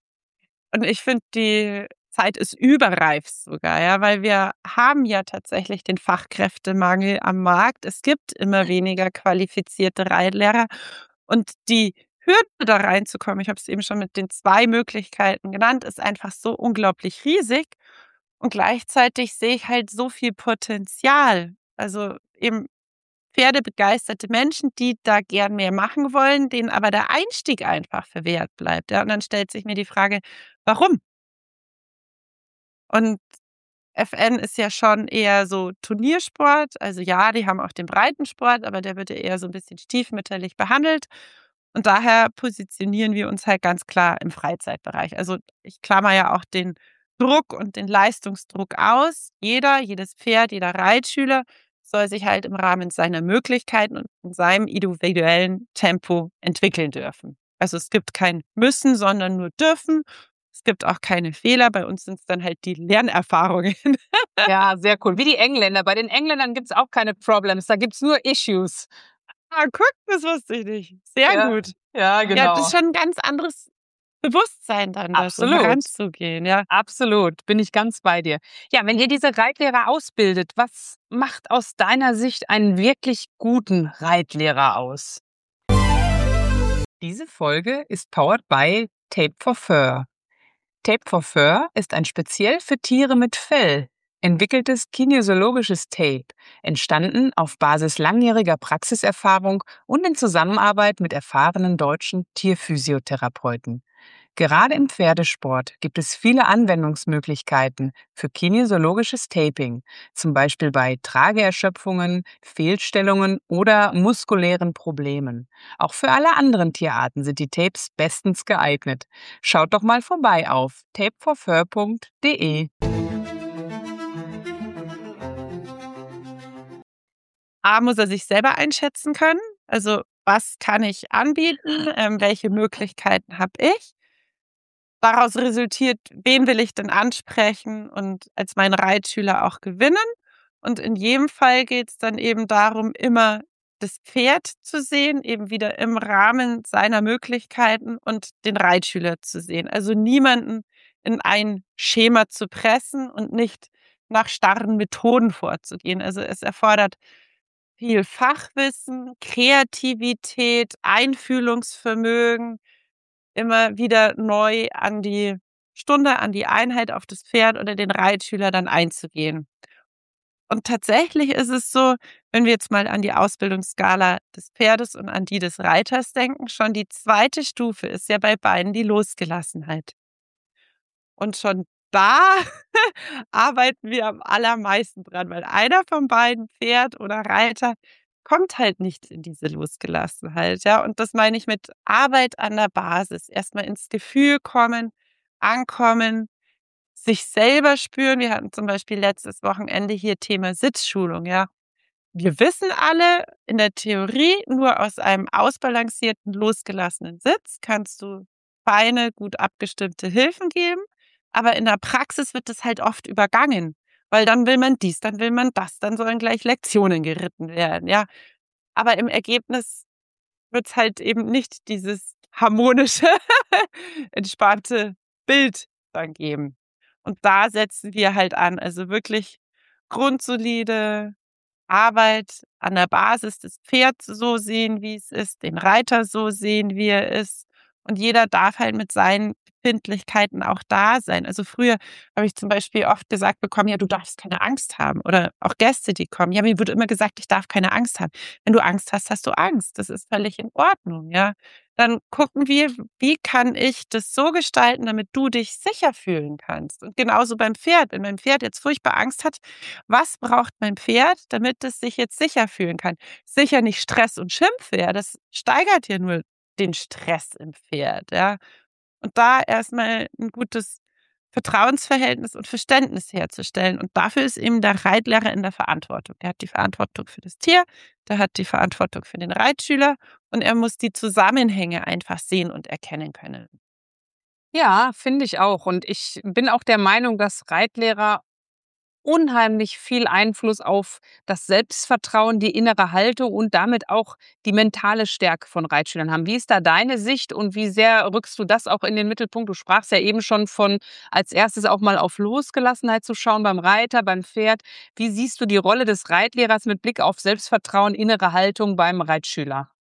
Und ich finde, die Zeit ist überreif sogar, ja, weil wir haben ja tatsächlich den Fachkräftemangel am Markt. Es gibt immer weniger qualifizierte Reitlehrer und die Hürde da reinzukommen, ich habe es eben schon mit den zwei Möglichkeiten genannt, ist einfach so unglaublich riesig und gleichzeitig sehe ich halt so viel Potenzial. Also eben pferdebegeisterte Menschen, die da gern mehr machen wollen, denen aber der Einstieg einfach verwehrt bleibt. Ja, und dann stellt sich mir die Frage, warum? Und F N ist ja schon eher so Turniersport. Also ja, die haben auch den Breitensport, aber der wird ja eher so ein bisschen stiefmütterlich behandelt. Und daher positionieren wir uns halt ganz klar im Freizeitbereich. Also ich klammer ja auch den Druck und den Leistungsdruck aus. Jeder, jedes Pferd, jeder Reitschüler soll sich halt im Rahmen seiner Möglichkeiten und in seinem individuellen Tempo entwickeln dürfen. Also es gibt kein Müssen, sondern nur dürfen. Es gibt auch keine Fehler. Bei uns sind es dann halt die Lernerfahrungen. Ja, sehr cool. Wie die Engländer. Bei den Engländern gibt es auch keine Problems, da gibt es nur Issues. Ah, guck, das wusste ich nicht. Sehr Ja, gut. ja, genau. Ja, das ist schon ein ganz anderes Bewusstsein dann, das so Absolut. heranzugehen, ja. Absolut, bin ich ganz bei dir. Ja, wenn ihr diese Reitlehrer ausbildet, was macht aus deiner Sicht einen wirklich guten Reitlehrer aus? Diese Folge ist powered by Tape for Fur. Tape for Fur ist ein speziell für Tiere mit Fell entwickeltes kinesiologisches Tape, entstanden auf Basis langjähriger Praxiserfahrung und in Zusammenarbeit mit erfahrenen deutschen Tierphysiotherapeuten. Gerade im Pferdesport gibt es viele Anwendungsmöglichkeiten für kinesiologisches Taping, zum Beispiel bei Trageerschöpfungen, Fehlstellungen oder muskulären Problemen. Auch für alle anderen Tierarten sind die Tapes bestens geeignet. Schaut doch mal vorbei auf tape for fur punkt de. A, muss er sich selber einschätzen können. Also, was kann ich anbieten? Ähm, welche Möglichkeiten habe ich? Daraus resultiert, wen will ich denn ansprechen und als meinen Reitschüler auch gewinnen? Und in jedem Fall geht's dann eben darum, immer das Pferd zu sehen, eben wieder im Rahmen seiner Möglichkeiten und den Reitschüler zu sehen. Also niemanden in ein Schema zu pressen und nicht nach starren Methoden vorzugehen. Also es erfordert viel Fachwissen, Kreativität, Einfühlungsvermögen, immer wieder neu an die Stunde, an die Einheit, auf das Pferd oder den Reitschüler dann einzugehen. Und tatsächlich ist es so, wenn wir jetzt mal an die Ausbildungsskala des Pferdes und an die des Reiters denken, schon die zweite Stufe ist ja bei beiden die Losgelassenheit. Und schon da arbeiten wir am allermeisten dran, weil einer von beiden, Pferd oder Reiter, kommt halt nicht in diese Losgelassenheit, ja? Und das meine ich mit Arbeit an der Basis. Erst mal ins Gefühl kommen, ankommen, sich selber spüren. Wir hatten zum Beispiel letztes Wochenende hier Thema Sitzschulung, ja. Wir wissen alle in der Theorie, nur aus einem ausbalancierten, losgelassenen Sitz kannst du feine, gut abgestimmte Hilfen geben, aber in der Praxis wird das halt oft übergangen, weil dann will man dies, dann will man das, dann sollen gleich Lektionen geritten werden, ja. Aber im Ergebnis wird's halt eben nicht dieses harmonische, entspannte Bild dann geben. Und da setzen wir halt an, also wirklich grundsolide Arbeit an der Basis, das Pferd so sehen, wie es ist, den Reiter so sehen, wie er ist. Und jeder darf halt mit seinen Befindlichkeiten auch da sein. Also früher habe ich zum Beispiel oft gesagt bekommen, ja, du darfst keine Angst haben. Oder auch Gäste, die kommen. Ja, mir wurde immer gesagt, ich darf keine Angst haben. Wenn du Angst hast, hast du Angst. Das ist völlig in Ordnung, ja. Dann gucken wir, wie kann ich das so gestalten, damit du dich sicher fühlen kannst. Und genauso beim Pferd. Wenn mein Pferd jetzt furchtbar Angst hat, was braucht mein Pferd, damit es sich jetzt sicher fühlen kann? Sicher nicht Stress und Schimpf, ja, das steigert ja nur den Stress im Pferd, ja. Und da erst mal 'n gutes Vertrauensverhältnis und Verständnis herzustellen. Und dafür ist eben der Reitlehrer in der Verantwortung. Er hat die Verantwortung für das Tier, der hat die Verantwortung für den Reitschüler und er muss die Zusammenhänge einfach sehen und erkennen können. Ja, finde ich auch. Und ich bin auch der Meinung, dass Reitlehrer unheimlich viel Einfluss auf das Selbstvertrauen, die innere Haltung und damit auch die mentale Stärke von Reitschülern haben. Wie ist da deine Sicht und wie sehr rückst du das auch in den Mittelpunkt? Du sprachst ja eben schon von, als erstes auch mal auf Losgelassenheit zu schauen beim Reiter, beim Pferd. Wie siehst du die Rolle des Reitlehrers mit Blick auf Selbstvertrauen, innere Haltung beim Reitschüler?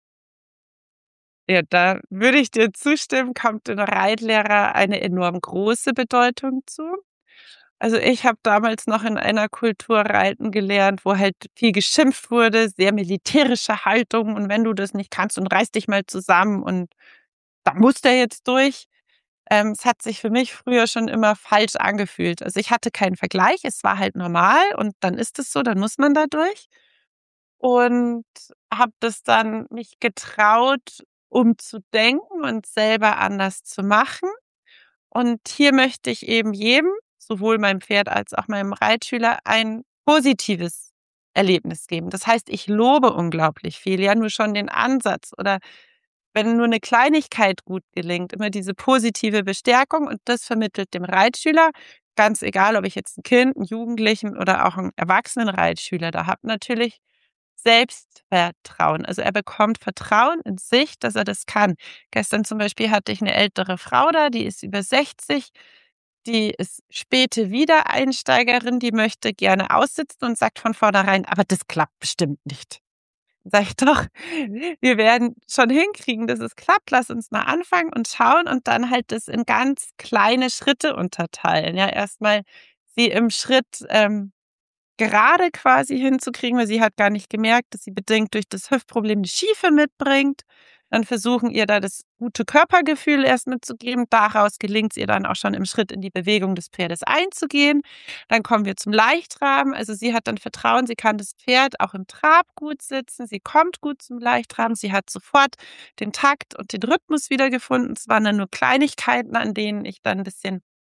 Ja, da würde ich dir zustimmen, kommt dem Reitlehrer eine enorm große Bedeutung zu. Also, ich habe damals noch in einer Kultur reiten gelernt, wo halt viel geschimpft wurde, sehr militärische Haltung und wenn du das nicht kannst, dann reiß dich mal zusammen und da muss der jetzt durch. Ähm, es hat sich für mich früher schon immer falsch angefühlt. Also, ich hatte keinen Vergleich, es war halt normal und dann ist es so, dann muss man da durch. Und habe das dann mich getraut, umzudenken und selber anders zu machen. Und hier möchte ich eben jedem, sowohl meinem Pferd als auch meinem Reitschüler, ein positives Erlebnis geben. Das heißt, ich lobe unglaublich viel, ja, nur schon den Ansatz oder wenn nur eine Kleinigkeit gut gelingt, immer diese positive Bestärkung und das vermittelt dem Reitschüler, ganz egal, ob ich jetzt ein Kind, 'n Jugendlichen oder auch 'n erwachsenen Reitschüler da habe, natürlich Selbstvertrauen. Also, er bekommt Vertrauen in sich, dass er das kann. Gestern zum Beispiel hatte ich 'ne ältere Frau da, die ist über sechzig, die ist späte Wiedereinsteigerin, die möchte gerne aussitzen und sagt von vornherein: „Aber das klappt bestimmt nicht.“ Sage ich: „Doch, wir werden schon hinkriegen, dass es klappt. Lass uns mal anfangen und schauen und dann halt das in ganz kleine Schritte unterteilen.“ Ja, erst mal sie im Schritt, ähm gerade quasi hinzukriegen, weil sie hat gar nicht gemerkt, dass sie bedingt durch das Hüftproblem 'ne Schiefe mitbringt. Dann versuchen, ihr da das gute Körpergefühl erst mitzugeben. Daraus gelingt's ihr dann auch schon im Schritt in die Bewegung des Pferdes einzugehen. Dann kommen wir zum Leichtraben. Also, sie hat dann Vertrauen, sie kann das Pferd auch im Trab gut sitzen. Sie kommt gut zum Leichtraben. Sie hat sofort den Takt und den Rhythmus wiedergefunden. Es waren dann nur Kleinigkeiten, an denen ich dann 'n bisschen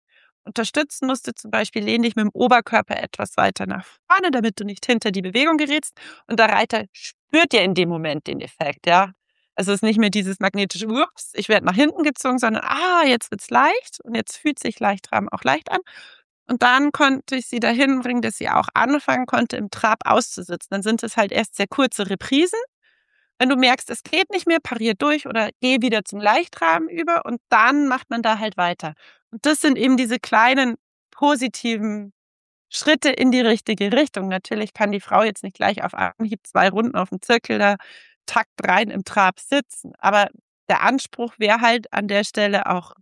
unterstützen musst du zum Beispiel, lehn dich mit dem Oberkörper etwas weiter nach vorne, damit du nicht hinter die Bewegung gerätst. Und der Reiter spürt ja in dem Moment den Effekt, ja. Also es ist nicht mehr dieses magnetische, ups, ich werde nach hinten gezogen, sondern ah, jetzt wird's leicht und jetzt fühlt sich Leichtrahmen auch leicht an. Und dann konnte ich sie dahin bringen, dass sie auch anfangen konnte, im Trab auszusitzen. Dann sind es halt erst sehr kurze Reprisen. Wenn du merkst, es geht nicht mehr, parier durch oder geh wieder zum Leichtrahmen über und dann macht man da halt weiter. Und das sind eben diese kleinen positiven Schritte in die richtige Richtung. Natürlich kann die Frau jetzt nicht gleich auf Anhieb zwei Runden auf dem Zirkel da Takt rein im Trab sitzen. Aber der Anspruch wäre halt an der Stelle auch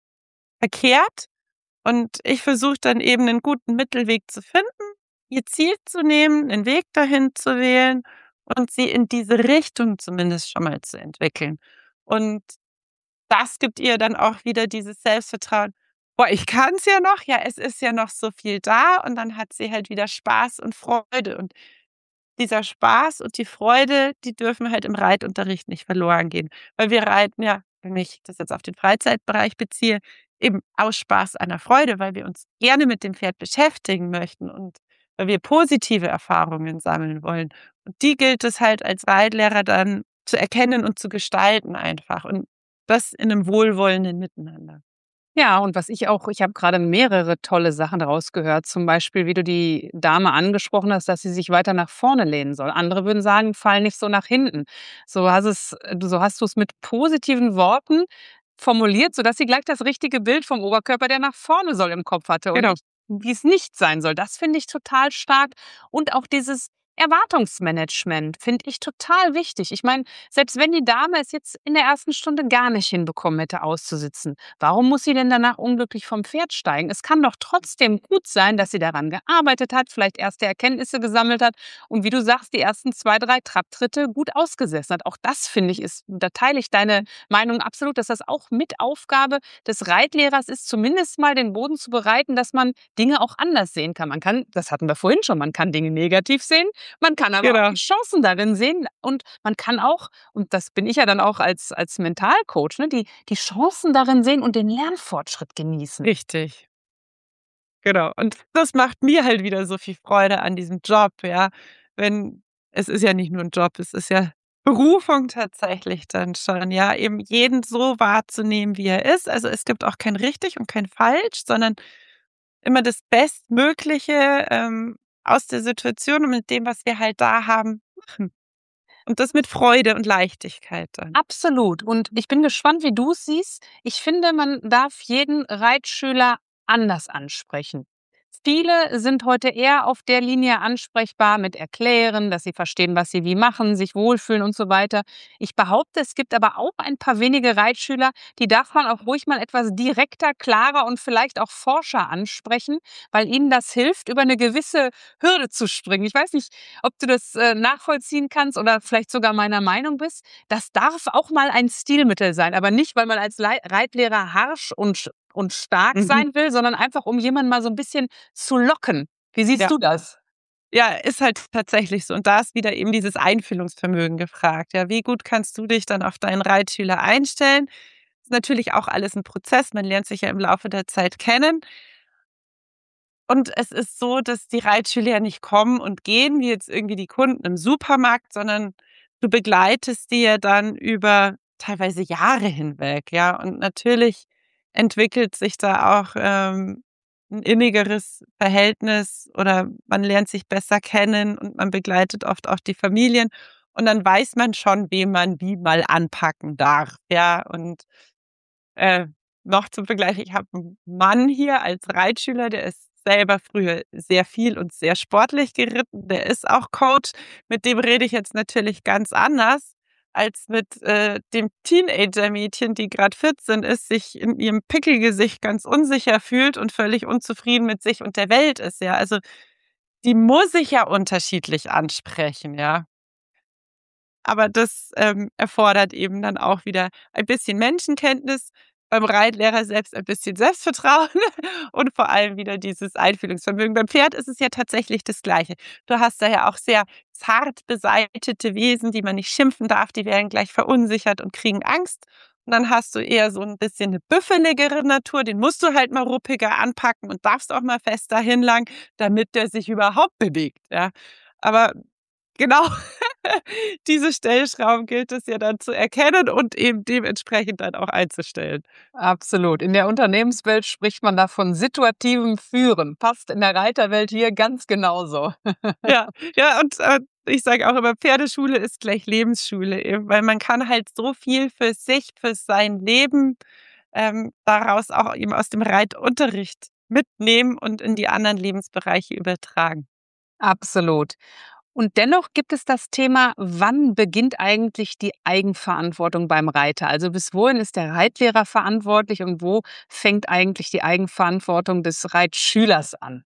verkehrt. Und ich versuche dann eben einen guten Mittelweg zu finden, ihr Ziel zu nehmen, einen Weg dahin zu wählen und sie in diese Richtung zumindest schon mal zu entwickeln. Und das gibt ihr dann auch wieder dieses Selbstvertrauen. Boah, ich kann's ja noch, ja, es ist ja noch so viel da und dann hat sie halt wieder Spaß und Freude. Und dieser Spaß und die Freude, die dürfen halt im Reitunterricht nicht verloren gehen. Weil wir reiten ja, wenn ich das jetzt auf den Freizeitbereich beziehe, eben aus Spaß an der Freude, weil wir uns gerne mit dem Pferd beschäftigen möchten und weil wir positive Erfahrungen sammeln wollen. Und die gilt es halt als Reitlehrer dann zu erkennen und zu gestalten einfach. Und das in einem wohlwollenden Miteinander. Ja, und was ich auch ich habe gerade mehrere tolle Sachen daraus gehört, zum Beispiel, wie du die Dame angesprochen hast, dass sie sich weiter nach vorne lehnen soll. Andere würden sagen: „Fall nicht so nach hinten." So hast es du so hast du's mit positiven Worten formuliert, sodass sie gleich das richtige Bild vom Oberkörper, der nach vorne soll, im Kopf hatte und Genau. nicht, wie es nicht sein soll. Das finde ich total stark. Und auch dieses Erwartungsmanagement finde ich total wichtig. Ich meine, selbst wenn die Dame es jetzt in der ersten Stunde gar nicht hinbekommen hätte, auszusitzen, warum muss sie denn danach unglücklich vom Pferd steigen? Es kann doch trotzdem gut sein, dass sie daran gearbeitet hat, vielleicht erste Erkenntnisse gesammelt hat und wie du sagst, die ersten zwei, drei Trabtritte gut ausgesessen hat. Auch das finde ich ist, da teile ich deine Meinung absolut, dass das auch mit Aufgabe des Reitlehrers ist, zumindest mal den Boden zu bereiten, dass man Dinge auch anders sehen kann. Man kann, das hatten wir vorhin schon, man kann Dinge negativ sehen, man kann aber auch Genau. die Chancen darin sehen und man kann auch, und das bin ich ja dann auch als, als Mentalcoach, ne, die, die Chancen darin sehen und den Lernfortschritt genießen. Richtig. Genau. Und das macht mir halt wieder so viel Freude an diesem Job, ja. Wenn es ist ja nicht nur ein Job, es ist ja Berufung tatsächlich dann schon, ja, eben jeden so wahrzunehmen, wie er ist. Also, es gibt auch kein richtig und kein falsch, sondern immer das Bestmögliche, ähm, aus der Situation und mit dem, was wir halt da haben, machen. Und das mit Freude und Leichtigkeit dann. Absolut. Und ich bin gespannt, wie du es siehst. Ich finde, man darf jeden Reitschüler anders ansprechen. Viele sind heute eher auf der Linie ansprechbar mit Erklären, dass sie verstehen, was sie wie machen, sich wohlfühlen und so weiter. Ich behaupte, es gibt aber auch ein paar wenige Reitschüler, die darf man auch ruhig mal etwas direkter, klarer und vielleicht auch forscher ansprechen, weil ihnen das hilft, über eine gewisse Hürde zu springen. Ich weiß nicht, ob du das äh, nachvollziehen kannst oder vielleicht sogar meiner Meinung bist. Das darf auch mal ein Stilmittel sein, aber nicht, weil man als Lei- Reitlehrer harsch und und stark Mhm. sein will, sondern einfach, um jemanden mal so ein bisschen zu locken. Wie siehst Ja. du das? Ja, ist halt tatsächlich so. Und da ist wieder eben dieses Einfühlungsvermögen gefragt. Ja, wie gut kannst du dich dann auf deinen Reitschüler einstellen? Ist natürlich auch alles ein Prozess. Man lernt sich ja im Laufe der Zeit kennen. Und es ist so, dass die Reitschüler ja nicht kommen und gehen, wie jetzt irgendwie die Kunden im Supermarkt, sondern du begleitest die ja dann über teilweise Jahre hinweg, ja. Und natürlich entwickelt sich da auch, ähm, 'n innigeres Verhältnis oder man lernt sich besser kennen und man begleitet oft auch die Familien. Und dann weiß man schon, wen man wie mal anpacken darf, ja. Und äh, noch zum Vergleich, ich habe einen Mann hier als Reitschüler, der ist selber früher sehr viel und sehr sportlich geritten. Der ist auch Coach. Mit dem rede ich jetzt natürlich ganz anders als mit, äh, dem Teenager-Mädchen, die grad vierzehn ist, sich in ihrem Pickelgesicht ganz unsicher fühlt und völlig unzufrieden mit sich und der Welt ist, ja. Also, die muss ich ja unterschiedlich ansprechen, ja. Aber das, ähm, erfordert eben dann auch wieder ein bisschen Menschenkenntnis, beim Reitlehrer selbst ein bisschen Selbstvertrauen und vor allem wieder dieses Einfühlungsvermögen. Beim Pferd ist es ja tatsächlich das Gleiche. Du hast da ja auch sehr zart beseitete Wesen, die man nicht schimpfen darf, die werden gleich verunsichert und kriegen Angst. Und dann hast du eher so ein bisschen eine büffeligere Natur, den musst du halt mal ruppiger anpacken und darfst auch mal fester hinlangen, damit der sich überhaupt bewegt, ja. Aber genau diese Stellschrauben gilt es ja dann zu erkennen und eben dementsprechend dann auch einzustellen. Absolut. In der Unternehmenswelt spricht man da von situativem Führen. Passt in der Reiterwelt hier ganz genauso. Ja, ja, und, äh, ich sage auch immer, Pferdeschule ist gleich Lebensschule eben, weil man kann halt so viel für sich, für sein Leben, ähm, daraus auch eben aus dem Reitunterricht mitnehmen und in die anderen Lebensbereiche übertragen. Absolut. Und dennoch gibt es das Thema, wann beginnt eigentlich die Eigenverantwortung beim Reiter? Also bis wohin ist der Reitlehrer verantwortlich und wo fängt eigentlich die Eigenverantwortung des Reitschülers an?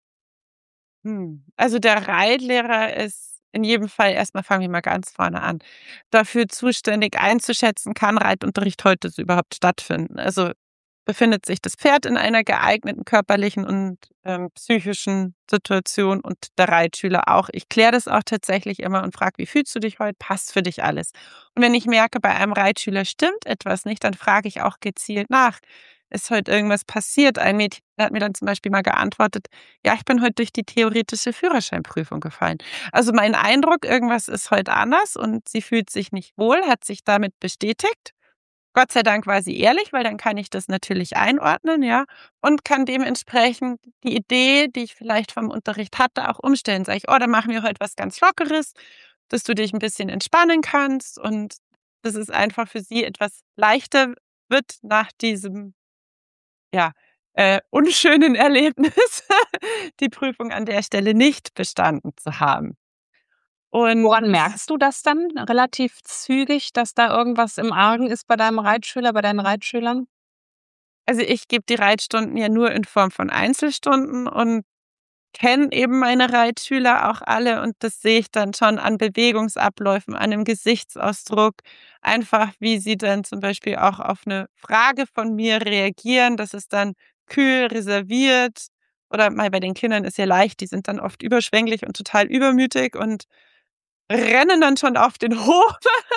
Hm, also der Reitlehrer ist in jedem Fall erstmal fangen wir mal ganz vorne an, dafür zuständig einzuschätzen, kann Reitunterricht heute so überhaupt stattfinden? Also, befindet sich das Pferd in einer geeigneten körperlichen und, ähm, psychischen Situation und der Reitschüler auch. Ich kläre das auch tatsächlich immer und frage: „Wie fühlst du dich heute? Passt für dich alles?“ Und wenn ich merke, bei einem Reitschüler stimmt etwas nicht, dann frage ich auch gezielt nach: „Ist heute irgendwas passiert?“ Ein Mädchen hat mir dann zum Beispiel mal geantwortet: „Ja, ich bin heute durch die theoretische Führerscheinprüfung gefallen.“ Also, mein Eindruck, irgendwas ist heute anders und sie fühlt sich nicht wohl, hat sich damit bestätigt. Gott sei Dank war sie ehrlich, weil dann kann ich das natürlich einordnen, ja, und kann dementsprechend die Idee, die ich vielleicht vom Unterricht hatte, auch umstellen. Sage ich: „Oh, dann machen wir heute was ganz Lockeres, dass du dich ein bisschen entspannen kannst und dass es einfach für sie etwas leichter wird nach diesem, ja, äh, unschönen Erlebnis, die Prüfung an der Stelle nicht bestanden zu haben.“ Und Woran merkst du das dann relativ zügig, dass da irgendwas im Argen ist bei deinem Reitschüler, bei deinen Reitschülern? also, ich gebe die Reitstunden ja nur in Form von Einzelstunden und kenne eben meine Reitschüler auch alle und das sehe ich dann schon an Bewegungsabläufen, an dem Gesichtsausdruck, einfach wie sie dann zum Beispiel auch auf eine Frage von mir reagieren. Das ist dann kühl, reserviert oder mal bei den Kindern ist ja leicht, die sind dann oft überschwänglich und total übermütig und rennen dann schon auf den Hof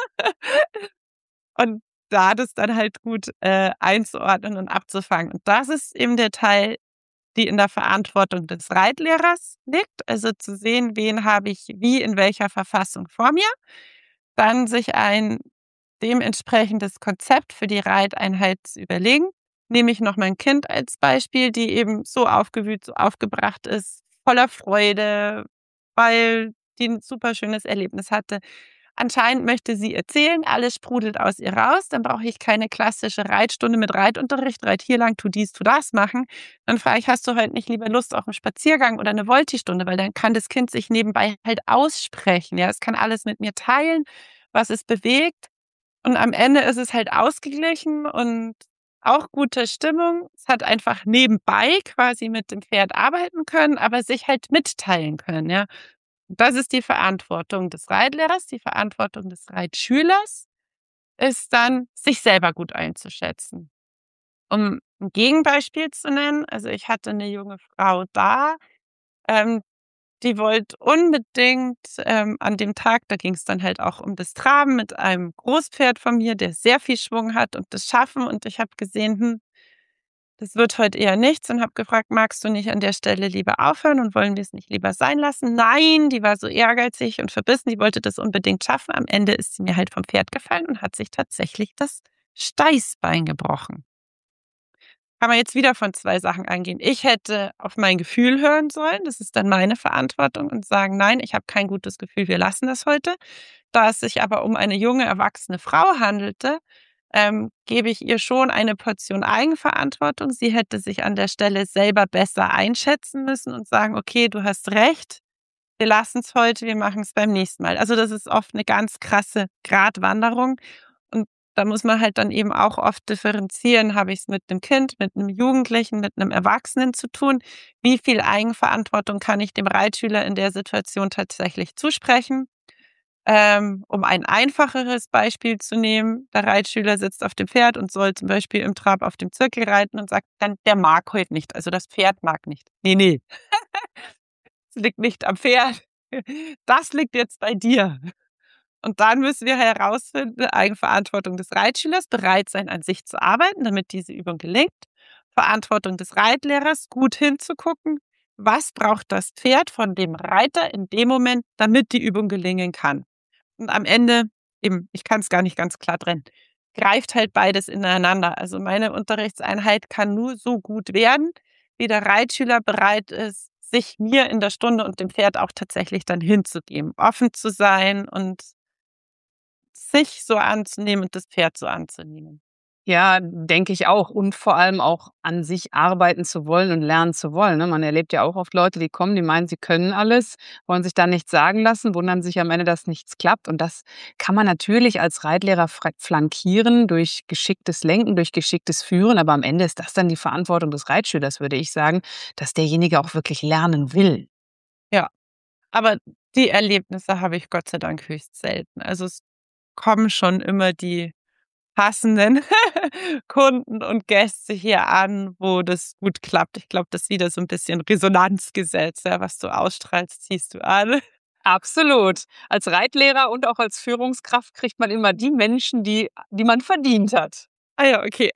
und da das dann halt gut, äh, einzuordnen und abzufangen. Und das ist eben der Teil, die in der Verantwortung des Reitlehrers liegt, also zu sehen, wen habe ich wie in welcher Verfassung vor mir, dann sich ein dementsprechendes Konzept für die Reiteinheit zu überlegen. Nehme ich noch mein Kind als Beispiel, die eben so aufgewühlt, so aufgebracht ist, voller Freude, weil die 'n superschönes Erlebnis hatte. Anscheinend möchte sie erzählen, alles sprudelt aus ihr raus, dann brauche ich keine klassische Reitstunde mit Reitunterricht, reit hier lang, tu dies, tu das machen. Dann frage ich: „Hast du heute nicht lieber Lust auf 'n Spaziergang oder 'ne Volti-Stunde?“ Weil dann kann das Kind sich nebenbei halt aussprechen, ja? Es kann alles mit mir teilen, was es bewegt. Und am Ende ist es halt ausgeglichen und auch gute Stimmung. Es hat einfach nebenbei quasi mit dem Pferd arbeiten können, aber sich halt mitteilen können, ja? Das ist die Verantwortung des Reitlehrers. Die Verantwortung des Reitschülers ist dann, sich selber gut einzuschätzen. Um 'n Gegenbeispiel zu nennen, also, ich hatte 'ne junge Frau da, ähm, die wollte unbedingt, ähm, an dem Tag da ging's dann halt auch um das Traben mit einem Großpferd von mir, der sehr viel Schwung hat und das Schaffen und ich habe gesehen, hm, das wird heute eher nichts und habe gefragt: „Magst du nicht an der Stelle lieber aufhören und wollen wir's nicht lieber sein lassen?“ Nein, die war so ehrgeizig und verbissen, die wollte das unbedingt schaffen. Am Ende ist sie mir halt vom Pferd gefallen und hat sich tatsächlich das Steißbein gebrochen. Kann man jetzt wieder von zwei Sachen eingehen. Ich hätte auf mein Gefühl hören sollen, das ist dann meine Verantwortung und sagen: „Nein, ich habe kein gutes Gefühl, wir lassen das heute.“ Da es sich aber um eine junge, erwachsene Frau handelte, ähm, gebe ich ihr schon eine Portion Eigenverantwortung. Sie hätte sich an der Stelle selber besser einschätzen müssen und sagen: „Okay, du hast recht, wir lassen es heute, wir machen es beim nächsten Mal.“ Also, das ist oft eine ganz krasse Gratwanderung und da muss man halt dann eben auch oft differenzieren, habe ich es mit 'nem Kind, mit 'nem Jugendlichen, mit 'nem Erwachsenen zu tun? Wie viel Eigenverantwortung kann ich dem Reitschüler in der Situation tatsächlich zusprechen? Ähm, um ein einfacheres Beispiel zu nehmen, der Reitschüler sitzt auf dem Pferd und soll zum Beispiel im Trab auf dem Zirkel reiten und sagt dann: „Der mag heute nicht, also das Pferd mag nicht.“ Ne, ne, es liegt nicht am Pferd. Das liegt jetzt bei dir. Und dann müssen wir herausfinden, Eigenverantwortung des Reitschülers, bereit sein, an sich zu arbeiten, damit diese Übung gelingt. Verantwortung des Reitlehrers, gut hinzugucken, was braucht das Pferd von dem Reiter in dem Moment, damit die Übung gelingen kann. Und am Ende, eben, ich kann es gar nicht ganz klar trennen, greift halt beides ineinander. Also meine Unterrichtseinheit kann nur so gut werden, wie der Reitschüler bereit ist, sich mir in der Stunde und dem Pferd auch tatsächlich dann hinzugeben, offen zu sein und sich so anzunehmen und das Pferd so anzunehmen. Ja, denke ich auch. Und vor allem auch an sich arbeiten zu wollen und lernen zu wollen, ne? Man erlebt ja auch oft Leute, die kommen, die meinen, sie können alles, wollen sich dann nichts sagen lassen, wundern sich am Ende, dass nichts klappt. Und das kann man natürlich als Reitlehrer fra flankieren durch geschicktes Lenken, durch geschicktes Führen. Aber am Ende ist das dann die Verantwortung des Reitschülers, würde ich sagen, dass derjenige auch wirklich lernen will. Ja, aber die Erlebnisse habe ich Gott sei Dank höchst selten. Also es kommen schon immer die passenden Kunden und Gäste hier an, wo das gut klappt. Ich glaube, das ist wieder so ein bisschen Resonanzgesetz, ja, was du ausstrahlst, ziehst du an. Absolut. Als Reitlehrer und auch als Führungskraft kriegt man immer die Menschen, die die man verdient hat. Ah ja, okay.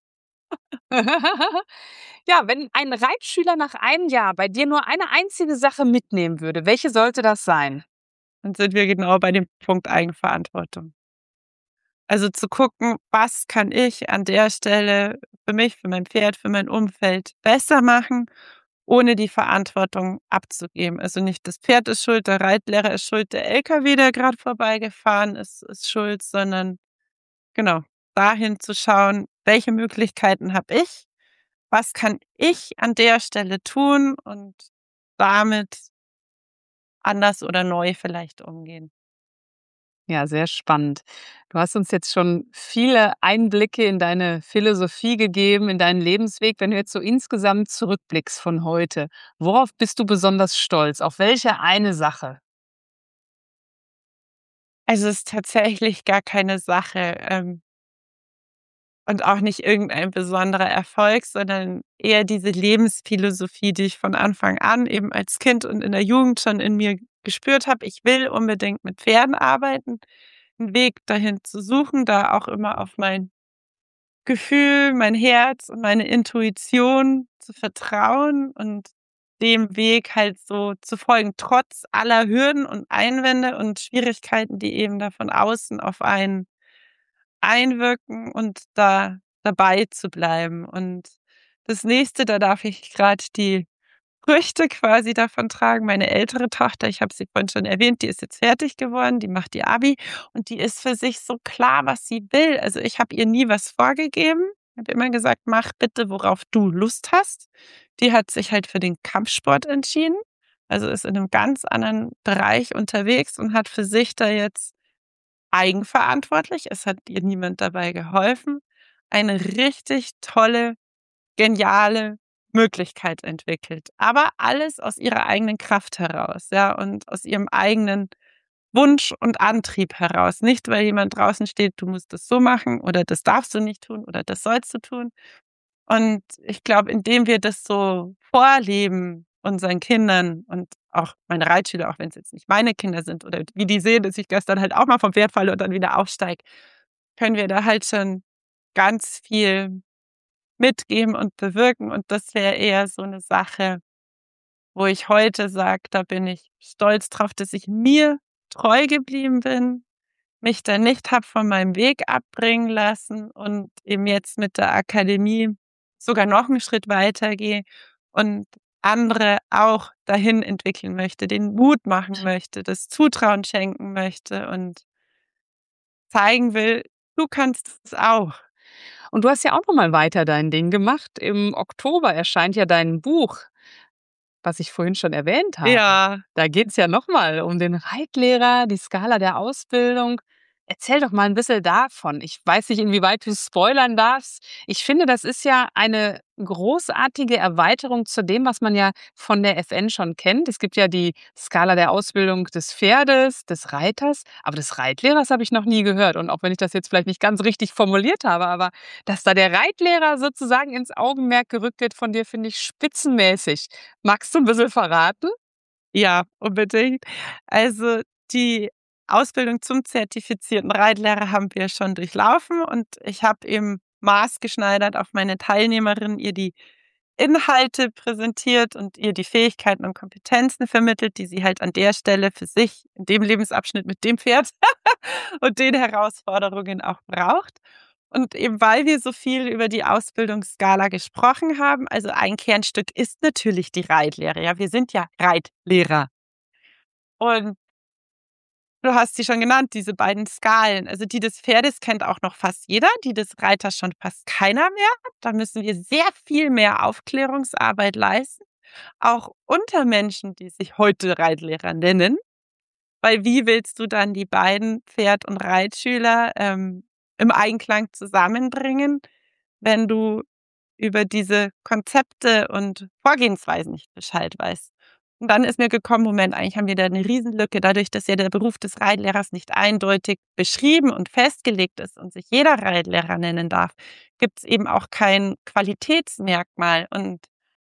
Ja, wenn ein Reitschüler nach einem Jahr bei dir nur eine einzige Sache mitnehmen würde, welche sollte das sein? Dann sind wir genau bei dem Punkt Eigenverantwortung. Also zu gucken, was kann ich an der Stelle für mich, für mein Pferd, für mein Umfeld besser machen, ohne die Verantwortung abzugeben. Also nicht das Pferd ist schuld, der Reitlehrer ist schuld, der L K W, der gerade vorbeigefahren ist, ist schuld, sondern genau, dahin zu schauen, welche Möglichkeiten habe ich, was kann ich an der Stelle tun und damit anders oder neu vielleicht umgehen. Ja, sehr spannend. Du hast uns jetzt schon viele Einblicke in deine Philosophie gegeben, in deinen Lebensweg. Wenn du jetzt so insgesamt zurückblickst von heute, worauf bist du besonders stolz? Auf welche eine Sache? Also es ist tatsächlich gar keine Sache, ähm, und auch nicht irgendein besonderer Erfolg, sondern eher diese Lebensphilosophie, die ich von Anfang an eben als Kind und in der Jugend schon in mir gespürt habe. Ich will unbedingt mit Pferden arbeiten, 'n Weg dahin zu suchen, da auch immer auf mein Gefühl, mein Herz und meine Intuition zu vertrauen und dem Weg halt so zu folgen, trotz aller Hürden und Einwände und Schwierigkeiten, die eben da von außen auf einen einwirken und da dabei zu bleiben. Und das Nächste, da darf ich grad die Früchte quasi davon tragen. Meine ältere Tochter, ich habe sie vorhin schon erwähnt, die ist jetzt fertig geworden, die macht ihr Abi und die ist für sich so klar, was sie will. Also, ich habe ihr nie was vorgegeben. Ich habe immer gesagt: „Mach bitte, worauf du Lust hast.“ Die hat sich halt für den Kampfsport entschieden, also ist in 'nem ganz anderen Bereich unterwegs und hat für sich da jetzt eigenverantwortlich, es hat ihr niemand dabei geholfen, eine richtig tolle, geniale Möglichkeit entwickelt. Aber alles aus ihrer eigenen Kraft heraus, ja, und aus ihrem eigenen Wunsch und Antrieb heraus. Nicht, weil jemand draußen steht: „Du musst das so machen“ oder „Das darfst du nicht tun“ oder „Das sollst du tun.“ Und ich glaube, indem wir das so vorleben unseren Kindern und auch meine Reitschüler, auch wenn's jetzt nicht meine Kinder sind oder wie die sehen, dass ich gestern halt auch mal vom Pferd falle und dann wieder aufsteige, können wir da halt schon ganz viel mitgeben und bewirken. Und das wäre eher so 'ne Sache, wo ich heute sage, da bin ich stolz drauf, dass ich mir treu geblieben bin, mich da nicht habe von meinem Weg abbringen lassen und eben jetzt mit der Akademie sogar noch 'n Schritt weitergehe und andere auch dahin entwickeln möchte, den Mut machen möchte, das Zutrauen schenken möchte und zeigen will: „Du kannst es auch.“ Und du hast ja auch noch mal weiter dein Ding gemacht. Im Oktober erscheint ja dein Buch, was ich vorhin schon erwähnt habe. Ja. Da geht's ja noch mal um den Reitlehrer, die Skala der Ausbildung. Erzähl doch mal 'n bisschen davon. Ich weiß nicht, inwieweit du spoilern darfst. Ich finde, das ist ja eine großartige Erweiterung zu dem, was man ja von der F N schon kennt. Es gibt ja die Skala der Ausbildung des Pferdes, des Reiters, aber des Reitlehrers habe ich noch nie gehört. Und auch wenn ich das jetzt vielleicht nicht ganz richtig formuliert habe, aber dass da der Reitlehrer sozusagen ins Augenmerk gerückt wird von dir, finde ich spitzenmäßig. Magst du 'n bisschen verraten? Ja, unbedingt. Also, die Ausbildung zum zertifizierten Reitlehrer haben wir schon durchlaufen und ich habe eben maßgeschneidert auf meine Teilnehmerin ihr die Inhalte präsentiert und ihr die Fähigkeiten und Kompetenzen vermittelt, die sie halt an der Stelle für sich in dem Lebensabschnitt mit dem Pferd und den Herausforderungen auch braucht. Und eben weil wir so viel über die Ausbildungsskala gesprochen haben, also ein Kernstück ist natürlich die Reitlehre. Ja, wir sind ja Reitlehrer. Und du hast sie schon genannt, diese beiden Skalen. Also die des Pferdes kennt auch noch fast jeder, die des Reiters schon fast keiner mehr. Da müssen wir sehr viel mehr Aufklärungsarbeit leisten, auch unter Menschen, die sich heute Reitlehrer nennen. Weil wie willst du dann die beiden Pferd- und Reitschüler ähm, im Einklang zusammenbringen, wenn du über diese Konzepte und Vorgehensweisen nicht Bescheid weißt? Und dann ist mir gekommen, Moment, eigentlich haben wir da eine Riesenlücke. Dadurch, dass ja der Beruf des Reitlehrers nicht eindeutig beschrieben und festgelegt ist und sich jeder Reitlehrer nennen darf, gibt es eben auch kein Qualitätsmerkmal. Und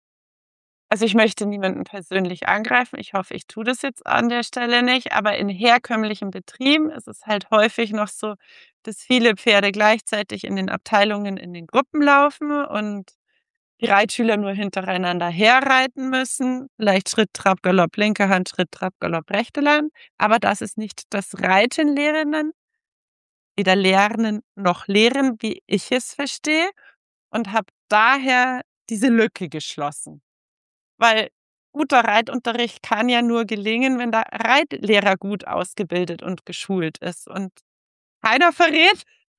also ich möchte niemanden persönlich angreifen. Ich hoffe, ich tue das jetzt an der Stelle nicht. Aber in herkömmlichen Betrieben ist es halt häufig noch so, dass viele Pferde gleichzeitig in den Abteilungen in den Gruppen laufen und die Reitschüler nur hintereinander herreiten müssen. Vielleicht Schritt, Trab, Galopp, linke Hand, Schritt, Trab, Galopp, rechte Hand. Aber das ist nicht das Reiten lernen, weder lernen noch lehren, wie ich es verstehe. Und habe daher diese Lücke geschlossen. Weil guter Reitunterricht kann ja nur gelingen, wenn der Reitlehrer gut ausgebildet und geschult ist. Und keiner verrät,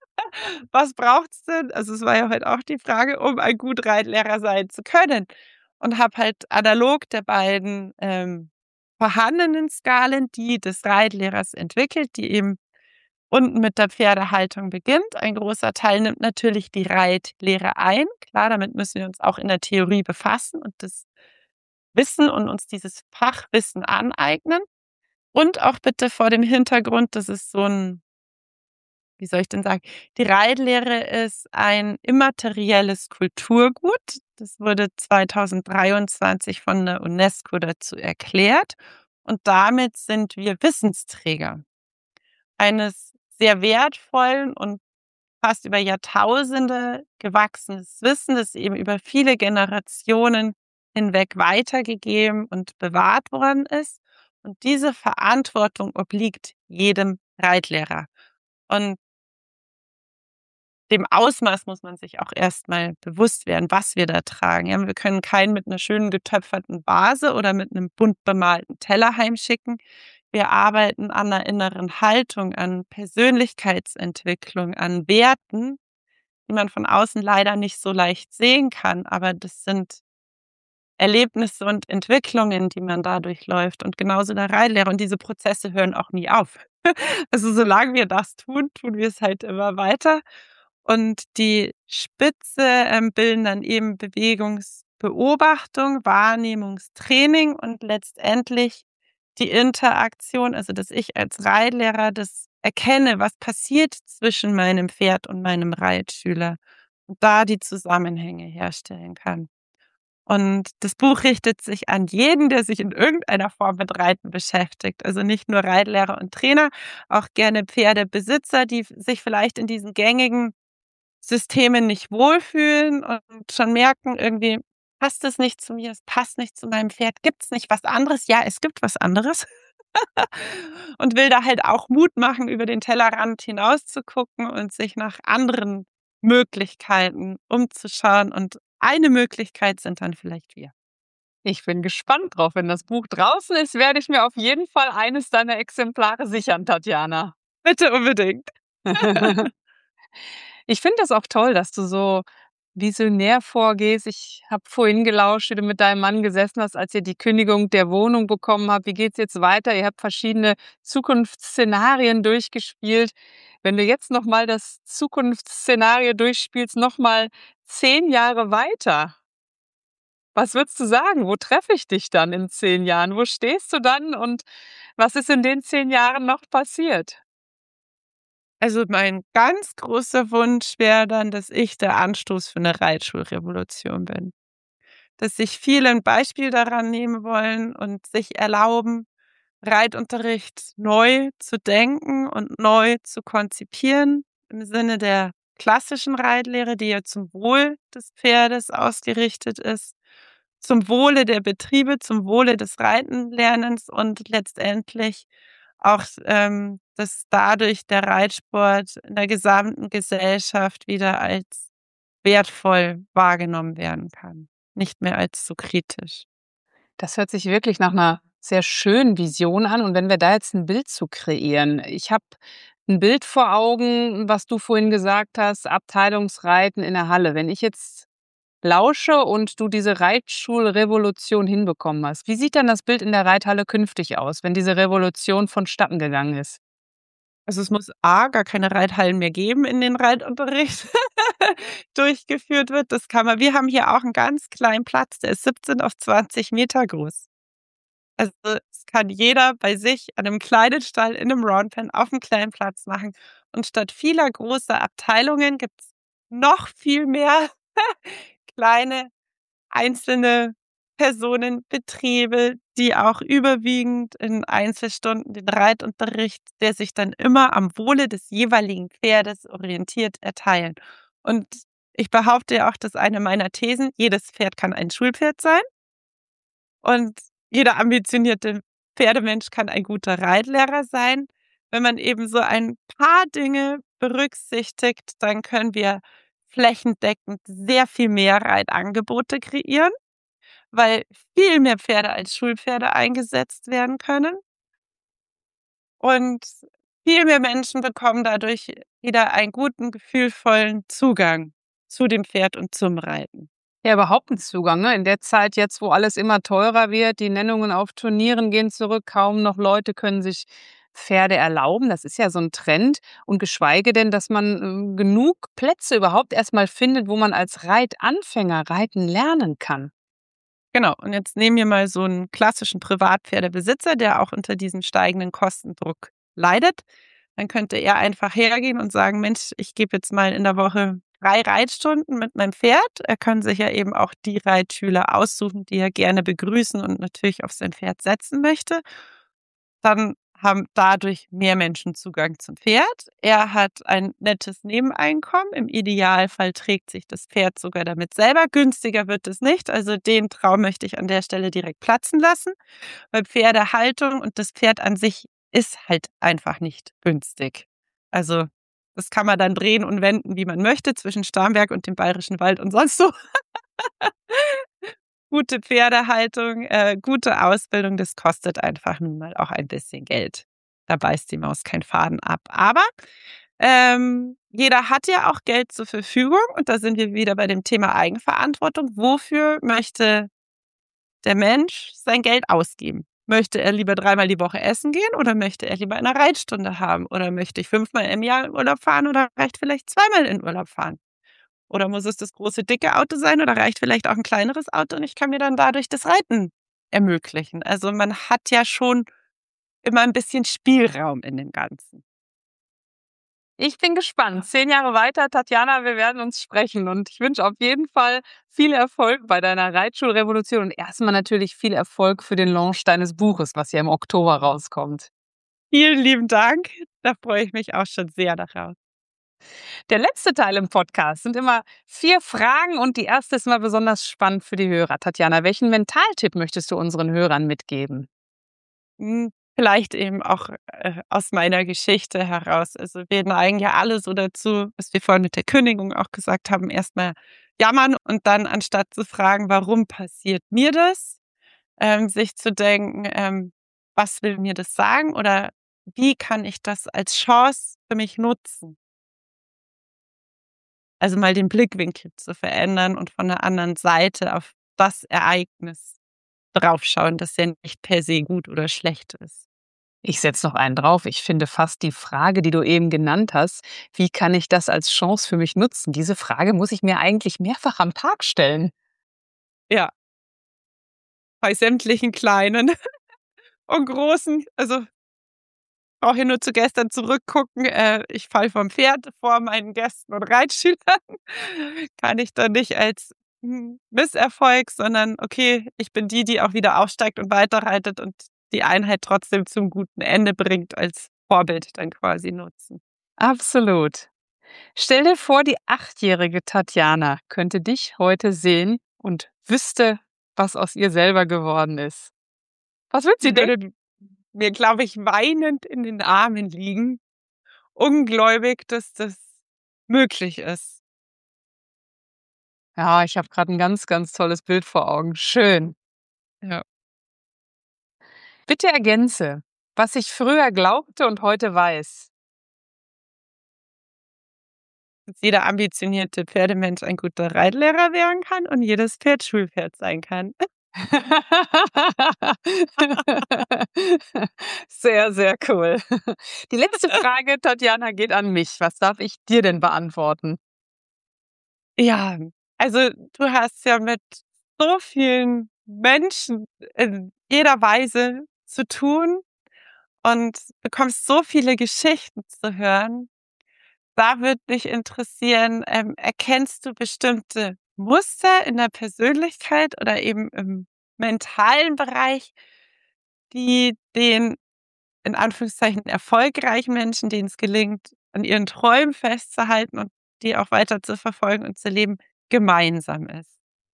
was braucht's denn? Also es war ja heute auch die Frage, um ein gut Reitlehrer sein zu können. Und habe halt analog der beiden ähm, vorhandenen Skalen, die des Reitlehrers entwickelt, die eben unten mit der Pferdehaltung beginnt. Ein großer Teil nimmt natürlich die Reitlehre ein. Klar, damit müssen wir uns auch in der Theorie befassen und das Wissen und uns dieses Fachwissen aneignen. Und auch bitte vor dem Hintergrund, dass es so ein, wie soll ich denn sagen, die Reitlehre ist ein immaterielles Kulturgut. Das wurde zweitausenddreiundzwanzig von der UNESCO dazu erklärt. Und damit sind wir Wissensträger eines sehr wertvollen und fast über Jahrtausende gewachsenes Wissen, das eben über viele Generationen hinweg weitergegeben und bewahrt worden ist. Und diese Verantwortung obliegt jedem Reitlehrer. Und dem Ausmaß muss man sich auch erstmal bewusst werden, was wir da tragen. Ja, wir können keinen mit einer schönen getöpferten Vase oder mit einem bunt bemalten Teller heimschicken. Wir arbeiten an einer inneren Haltung, an Persönlichkeitsentwicklung, an Werten, die man von außen leider nicht so leicht sehen kann. Aber das sind Erlebnisse und Entwicklungen, die man da durchläuft. Und genauso der Reitlehrer. Und diese Prozesse hören auch nie auf. Also solange wir das tun, tun wir es halt immer weiter. Und die Spitze ähm, bilden dann eben Bewegungsbeobachtung, Wahrnehmungstraining und letztendlich die Interaktion, also dass ich als Reitlehrer das erkenne, was passiert zwischen meinem Pferd und meinem Reitschüler und da die Zusammenhänge herstellen kann. Und das Buch richtet sich an jeden, der sich in irgendeiner Form mit Reiten beschäftigt. Also nicht nur Reitlehrer und Trainer, auch gerne Pferdebesitzer, die sich vielleicht in diesen gängigen Systemen nicht wohlfühlen und schon merken, irgendwie passt es nicht zu mir, es passt nicht zu meinem Pferd. Gibt es nicht was anderes? Ja, es gibt was anderes. Und will da halt auch Mut machen, über den Tellerrand hinaus zu gucken und sich nach anderen Möglichkeiten umzuschauen. Und eine Möglichkeit sind dann vielleicht wir. Ich bin gespannt drauf. Wenn das Buch draußen ist, werde ich mir auf jeden Fall eines deiner Exemplare sichern, Tatjana. Bitte unbedingt. Ich finde das auch toll, dass du so visionär vorgehst. Ich habe vorhin gelauscht, wie du mit deinem Mann gesessen hast, als ihr die Kündigung der Wohnung bekommen habt. Wie geht's jetzt weiter? Ihr habt verschiedene Zukunftsszenarien durchgespielt. Wenn du jetzt noch mal das Zukunftsszenario durchspielst, noch mal zehn Jahre weiter, was würdest du sagen? Wo treffe ich dich dann in zehn Jahren? Wo stehst du dann und was ist in den zehn Jahren noch passiert? Also mein ganz großer Wunsch wäre dann, dass ich der Anstoß für eine Reitschulrevolution bin. Dass sich viele ein Beispiel daran nehmen wollen und sich erlauben, Reitunterricht neu zu denken und neu zu konzipieren im Sinne der klassischen Reitlehre, die ja zum Wohl des Pferdes ausgerichtet ist, zum Wohle der Betriebe, zum Wohle des Reitenlernens und letztendlich auch, ähm, dass dadurch der Reitsport in der gesamten Gesellschaft wieder als wertvoll wahrgenommen werden kann, nicht mehr als so kritisch. Das hört sich wirklich nach einer sehr schönen Vision an. Und wenn wir da jetzt ein Bild zu kreieren. Ich habe ein Bild vor Augen, was du vorhin gesagt hast, Abteilungsreiten in der Halle. Wenn ich jetzt lausche und du diese Reitschulrevolution hinbekommen hast, wie sieht dann das Bild in der Reithalle künftig aus, wenn diese Revolution vonstatten gegangen ist? Also, es muss A, gar keine Reithallen mehr geben, in denen Reitunterricht durchgeführt wird. Das kann man wir haben hier auch 'n ganz kleinen Platz, der ist siebzehn auf zwanzig Meter groß. Also, das kann jeder bei sich an 'nem kleinen Stall in 'nem Roundpen auf'm kleinen Platz machen. Und statt vieler großer Abteilungen gibt's noch viel mehr kleine einzelne Personen, Betriebe, die auch überwiegend in Einzelstunden den Reitunterricht, der sich dann immer am Wohle des jeweiligen Pferdes orientiert, erteilen. Und ich behaupte ja auch, das ist eine meiner Thesen: Jedes Pferd kann ein Schulpferd sein und jeder ambitionierte Pferdemensch kann ein guter Reitlehrer sein. Wenn man eben so ein paar Dinge berücksichtigt, dann können wir flächendeckend sehr viel mehr Reitangebote kreieren, weil viel mehr Pferde als Schulpferde eingesetzt werden können und viel mehr Menschen bekommen dadurch wieder einen guten, gefühlvollen Zugang zu dem Pferd und zum Reiten. Ja, überhaupt 'n Zugang, ne? In der Zeit jetzt, wo alles immer teurer wird, die Nennungen auf Turnieren gehen zurück, kaum noch Leute können sich Pferde erlauben. Das ist ja so 'n Trend und geschweige denn, dass man, ähm, genug Plätze überhaupt erst mal findet, wo man als Reitanfänger reiten lernen kann. Genau, und jetzt nehmen wir mal so 'n klassischen Privatpferdebesitzer, der auch unter diesem steigenden Kostendruck leidet. Dann könnte er einfach hergehen und sagen: „Mensch, ich gebe jetzt mal in der Woche drei Reitstunden mit meinem Pferd.“ Er kann sich ja eben auch die Reitschüler aussuchen, die er gerne begrüßen und natürlich auf sein Pferd setzen möchte. Dann haben dadurch mehr Menschen Zugang zum Pferd. Er hat ein nettes Nebeneinkommen. Im Idealfall trägt sich das Pferd sogar damit selber. Günstiger wird es nicht. Also den Traum möchte ich an der Stelle direkt platzen lassen, weil Pferdehaltung und das Pferd an sich ist halt einfach nicht günstig. Also das kann man dann drehen und wenden, wie man möchte, zwischen Starnberg und dem Bayerischen Wald und sonst so. Gute Pferdehaltung, äh, gute Ausbildung, das kostet einfach nun mal auch ein bisschen Geld. Da beißt die Maus keinen Faden ab. Aber, ähm, jeder hat ja auch Geld zur Verfügung und da sind wir wieder bei dem Thema Eigenverantwortung. Wofür möchte der Mensch sein Geld ausgeben? Möchte er lieber dreimal die Woche essen gehen oder möchte er lieber eine Reitstunde haben? Oder möchte ich fünfmal im Jahr in Urlaub fahren oder reicht vielleicht zweimal in Urlaub fahren? Oder muss es das große, dicke Auto sein oder reicht vielleicht auch 'n kleineres Auto und ich kann mir dann dadurch das Reiten ermöglichen? Also, man hat ja schon immer 'n bisschen Spielraum in dem Ganzen. Ich bin gespannt. Zehn Jahre weiter, Tatjana, wir werden uns sprechen und ich wünsche auf jeden Fall viel Erfolg bei deiner Reitschulrevolution und erst mal natürlich viel Erfolg für den Launch deines Buches, was ja im Oktober rauskommt. Vielen lieben Dank. Da freue ich mich auch schon sehr darauf. Der letzte Teil im Podcast sind immer vier Fragen und die erste ist immer besonders spannend für die Hörer. Tatjana, welchen Mentaltipp möchtest du unseren Hörern mitgeben? Hm, vielleicht eben auch, äh, aus meiner Geschichte heraus. Also, wir neigen ja alle so dazu, was wir vorhin mit der Kündigung auch gesagt haben, erst mal jammern und dann anstatt zu fragen: „Warum passiert mir das?“, ähm, sich zu denken, ähm: „Was will mir das sagen?“ oder „Wie kann ich das als Chance für mich nutzen?“ Also, mal den Blickwinkel zu verändern und von 'ner anderen Seite auf das Ereignis draufschauen, das ja nicht per se gut oder schlecht ist. Ich setze noch einen drauf. Ich finde fast die Frage, die du eben genannt hast: „Wie kann ich das als Chance für mich nutzen?“ Diese Frage muss ich mir eigentlich mehrfach am Tag stellen. Ja. Bei sämtlichen kleinen und großen also brauche hier nur zu gestern zurückgucken. Äh, ich falle vom Pferd vor meinen Gästen und Reitschülern. Kann ich dann nicht als, hm, Misserfolg, sondern okay, ich bin die, die auch wieder aufsteigt und weiterreitet und die Einheit trotzdem zum guten Ende bringt, als Vorbild dann quasi nutzen. Absolut. Stell dir vor, die achtjährige Tatjana könnte dich heute sehen und wüsste, was aus ihr selber geworden ist. Was würde sie Sie denken? würde mir, glaube ich, weinend in den Armen liegen, ungläubig, dass das möglich ist. Ja, ich habe gerade ein ganz, ganz tolles Bild vor Augen. Schön. Ja. Bitte ergänze, was ich früher glaubte und heute weiß. Dass jeder ambitionierte Pferdemensch ein guter Reitlehrer werden kann und jedes Pferd Schulpferd sein kann. Sehr, sehr cool. Die letzte Frage, Tatjana, geht an mich. Was darf ich dir denn beantworten? Ja, also du hast ja mit so vielen Menschen in jeder Weise zu tun und bekommst so viele Geschichten zu hören. Da würde mich interessieren, ähm, erkennst du bestimmte Muster in der Persönlichkeit oder eben im mentalen Bereich, die den in Anführungszeichen erfolgreichen Menschen, denen es gelingt, an ihren Träumen festzuhalten und die auch weiter zu verfolgen und zu leben, gemeinsam ist?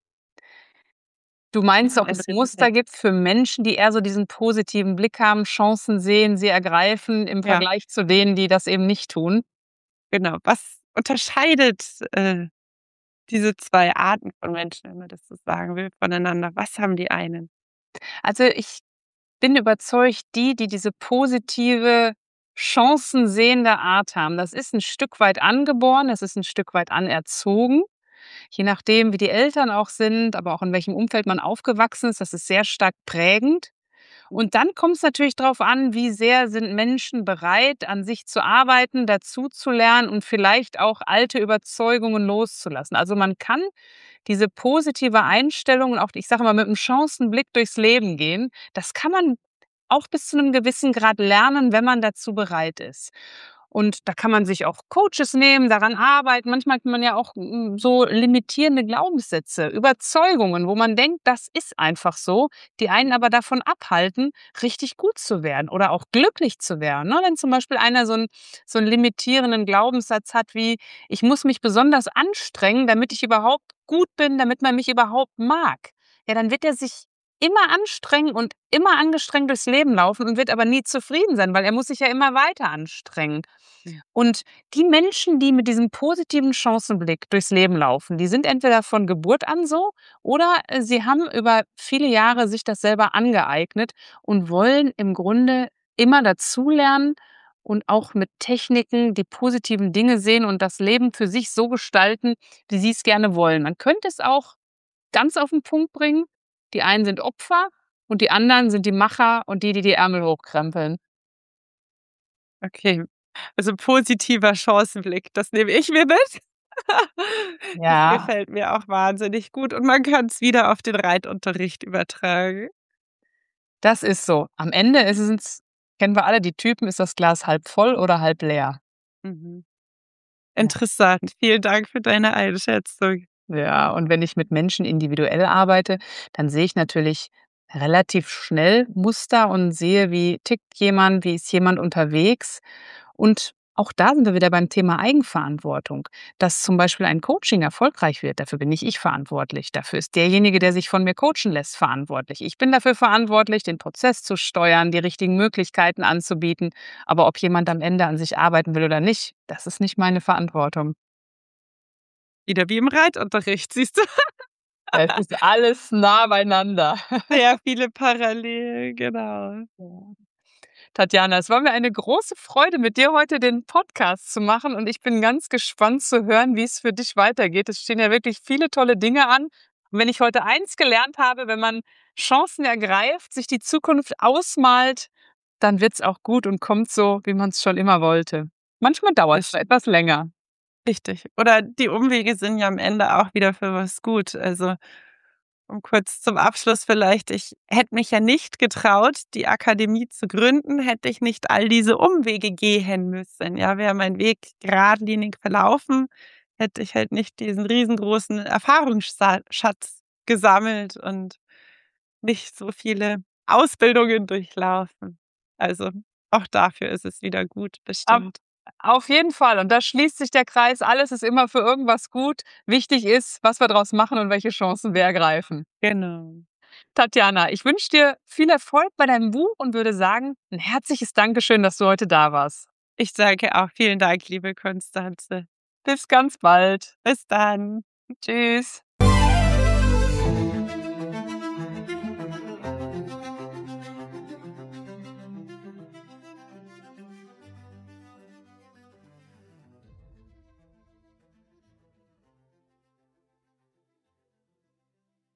Du meinst, ob Ein es Muster gibt für Menschen, die eher so diesen positiven Blick haben, Chancen sehen, sie ergreifen im Ja, Vergleich zu denen, die das eben nicht tun? genau. Was unterscheidet, äh, diese zwei Arten von Menschen, wenn man das so sagen will, voneinander? Was haben die einen? Also, ich bin überzeugt, die, die diese positive, chancensehende Art haben, das ist ein Stück weit angeboren, das ist ein Stück weit anerzogen. Je nachdem, wie die Eltern auch sind, aber auch in welchem Umfeld man aufgewachsen ist, das ist sehr stark prägend. Und dann kommt es natürlich darauf an, wie sehr sind Menschen bereit, an sich zu arbeiten, dazuzulernen und vielleicht auch alte Überzeugungen loszulassen. Also, man kann diese positive Einstellung und auch, ich sage mal, mit 'm Chancenblick durchs Leben gehen, das kann man auch bis zu einem gewissen Grad lernen, wenn man dazu bereit ist. Und da kann man sich auch Coaches nehmen, daran arbeiten. Manchmal hat man ja auch, hm, so limitierende Glaubenssätze, Überzeugungen, wo man denkt, das ist einfach so, die einen aber davon abhalten, richtig gut zu werden oder auch glücklich zu werden, ne? Wenn zum Beispiel einer so 'n so 'n limitierenden Glaubenssatz hat wie: „Ich muss mich besonders anstrengen, damit ich überhaupt gut bin, damit man mich überhaupt mag“, ja, dann wird er sich immer anstrengen und immer angestrengt durchs Leben laufen und wird aber nie zufrieden sein, weil er muss sich ja immer weiter anstrengen. Mhm. Und die Menschen, die mit diesem positiven Chancenblick durchs Leben laufen, die sind entweder von Geburt an so oder äh, sie haben über viele Jahre sich das selber angeeignet und wollen im Grunde immer dazulernen und auch mit Techniken die positiven Dinge sehen und das Leben für sich so gestalten, wie sie es gerne wollen. Man könnte es auch ganz auf den Punkt bringen. Die einen sind Opfer und die anderen sind die Macher und die, die die Ärmel hochkrempeln. Okay, also positiver Chancenblick, das nehme ich mir mit. Das Ja. gefällt mir auch wahnsinnig gut und man kann's wieder auf den Reitunterricht übertragen. Das ist so. Am Ende ist es kennen wir alle die Typen, ist das Glas halb voll oder halb leer? Mhm. Ja. Interessant. Vielen Dank für deine Einschätzung. Ja, und wenn ich mit Menschen individuell arbeite, dann sehe ich natürlich relativ schnell Muster und sehe, wie tickt jemand, wie ist jemand unterwegs. Und auch da sind wir wieder beim Thema Eigenverantwortung. Dass zum Beispiel ein Coaching erfolgreich wird, dafür bin nicht ich verantwortlich. Dafür ist derjenige, der sich von mir coachen lässt, verantwortlich. Ich bin dafür verantwortlich, den Prozess zu steuern, die richtigen Möglichkeiten anzubieten. Aber ob jemand am Ende an sich arbeiten will oder nicht, das ist nicht meine Verantwortung. Wieder wie im Reitunterricht, siehst du? Es ist alles nah beieinander. Sehr viele Parallelen, genau. Ja. Tatjana, es war mir eine große Freude, mit dir heute den Podcast zu machen und ich bin ganz gespannt zu hören, wie es für dich weitergeht. Es stehen ja wirklich viele tolle Dinge an. Und wenn ich heute eins gelernt habe, wenn man Chancen ergreift, sich die Zukunft ausmalt, dann wird es auch gut und kommt so, wie man es schon immer wollte. Manchmal dauert Das es stimmt. etwas länger. Richtig. Oder die Umwege sind ja am Ende auch wieder für was gut. Also, um kurz zum Abschluss vielleicht, ich hätte mich ja nicht getraut, die Akademie zu gründen, hätte ich nicht all diese Umwege gehen müssen. Ja, wäre mein Weg geradlinig verlaufen, hätte ich halt nicht diesen riesengroßen Erfahrungsschatz gesammelt und nicht so viele Ausbildungen durchlaufen. Also, auch dafür ist es wieder gut, Ab bestimmt. auf jeden Fall. Und da schließt sich der Kreis. Alles ist immer für irgendwas gut. Wichtig ist, was wir draus machen und welche Chancen wir ergreifen. Genau. Tatjana, ich wünsche dir viel Erfolg bei deinem Buch und würde sagen, ein herzliches Dankeschön, dass du heute da warst. Ich sage auch vielen Dank, liebe Konstanze. Bis ganz bald. Bis dann. Tschüss.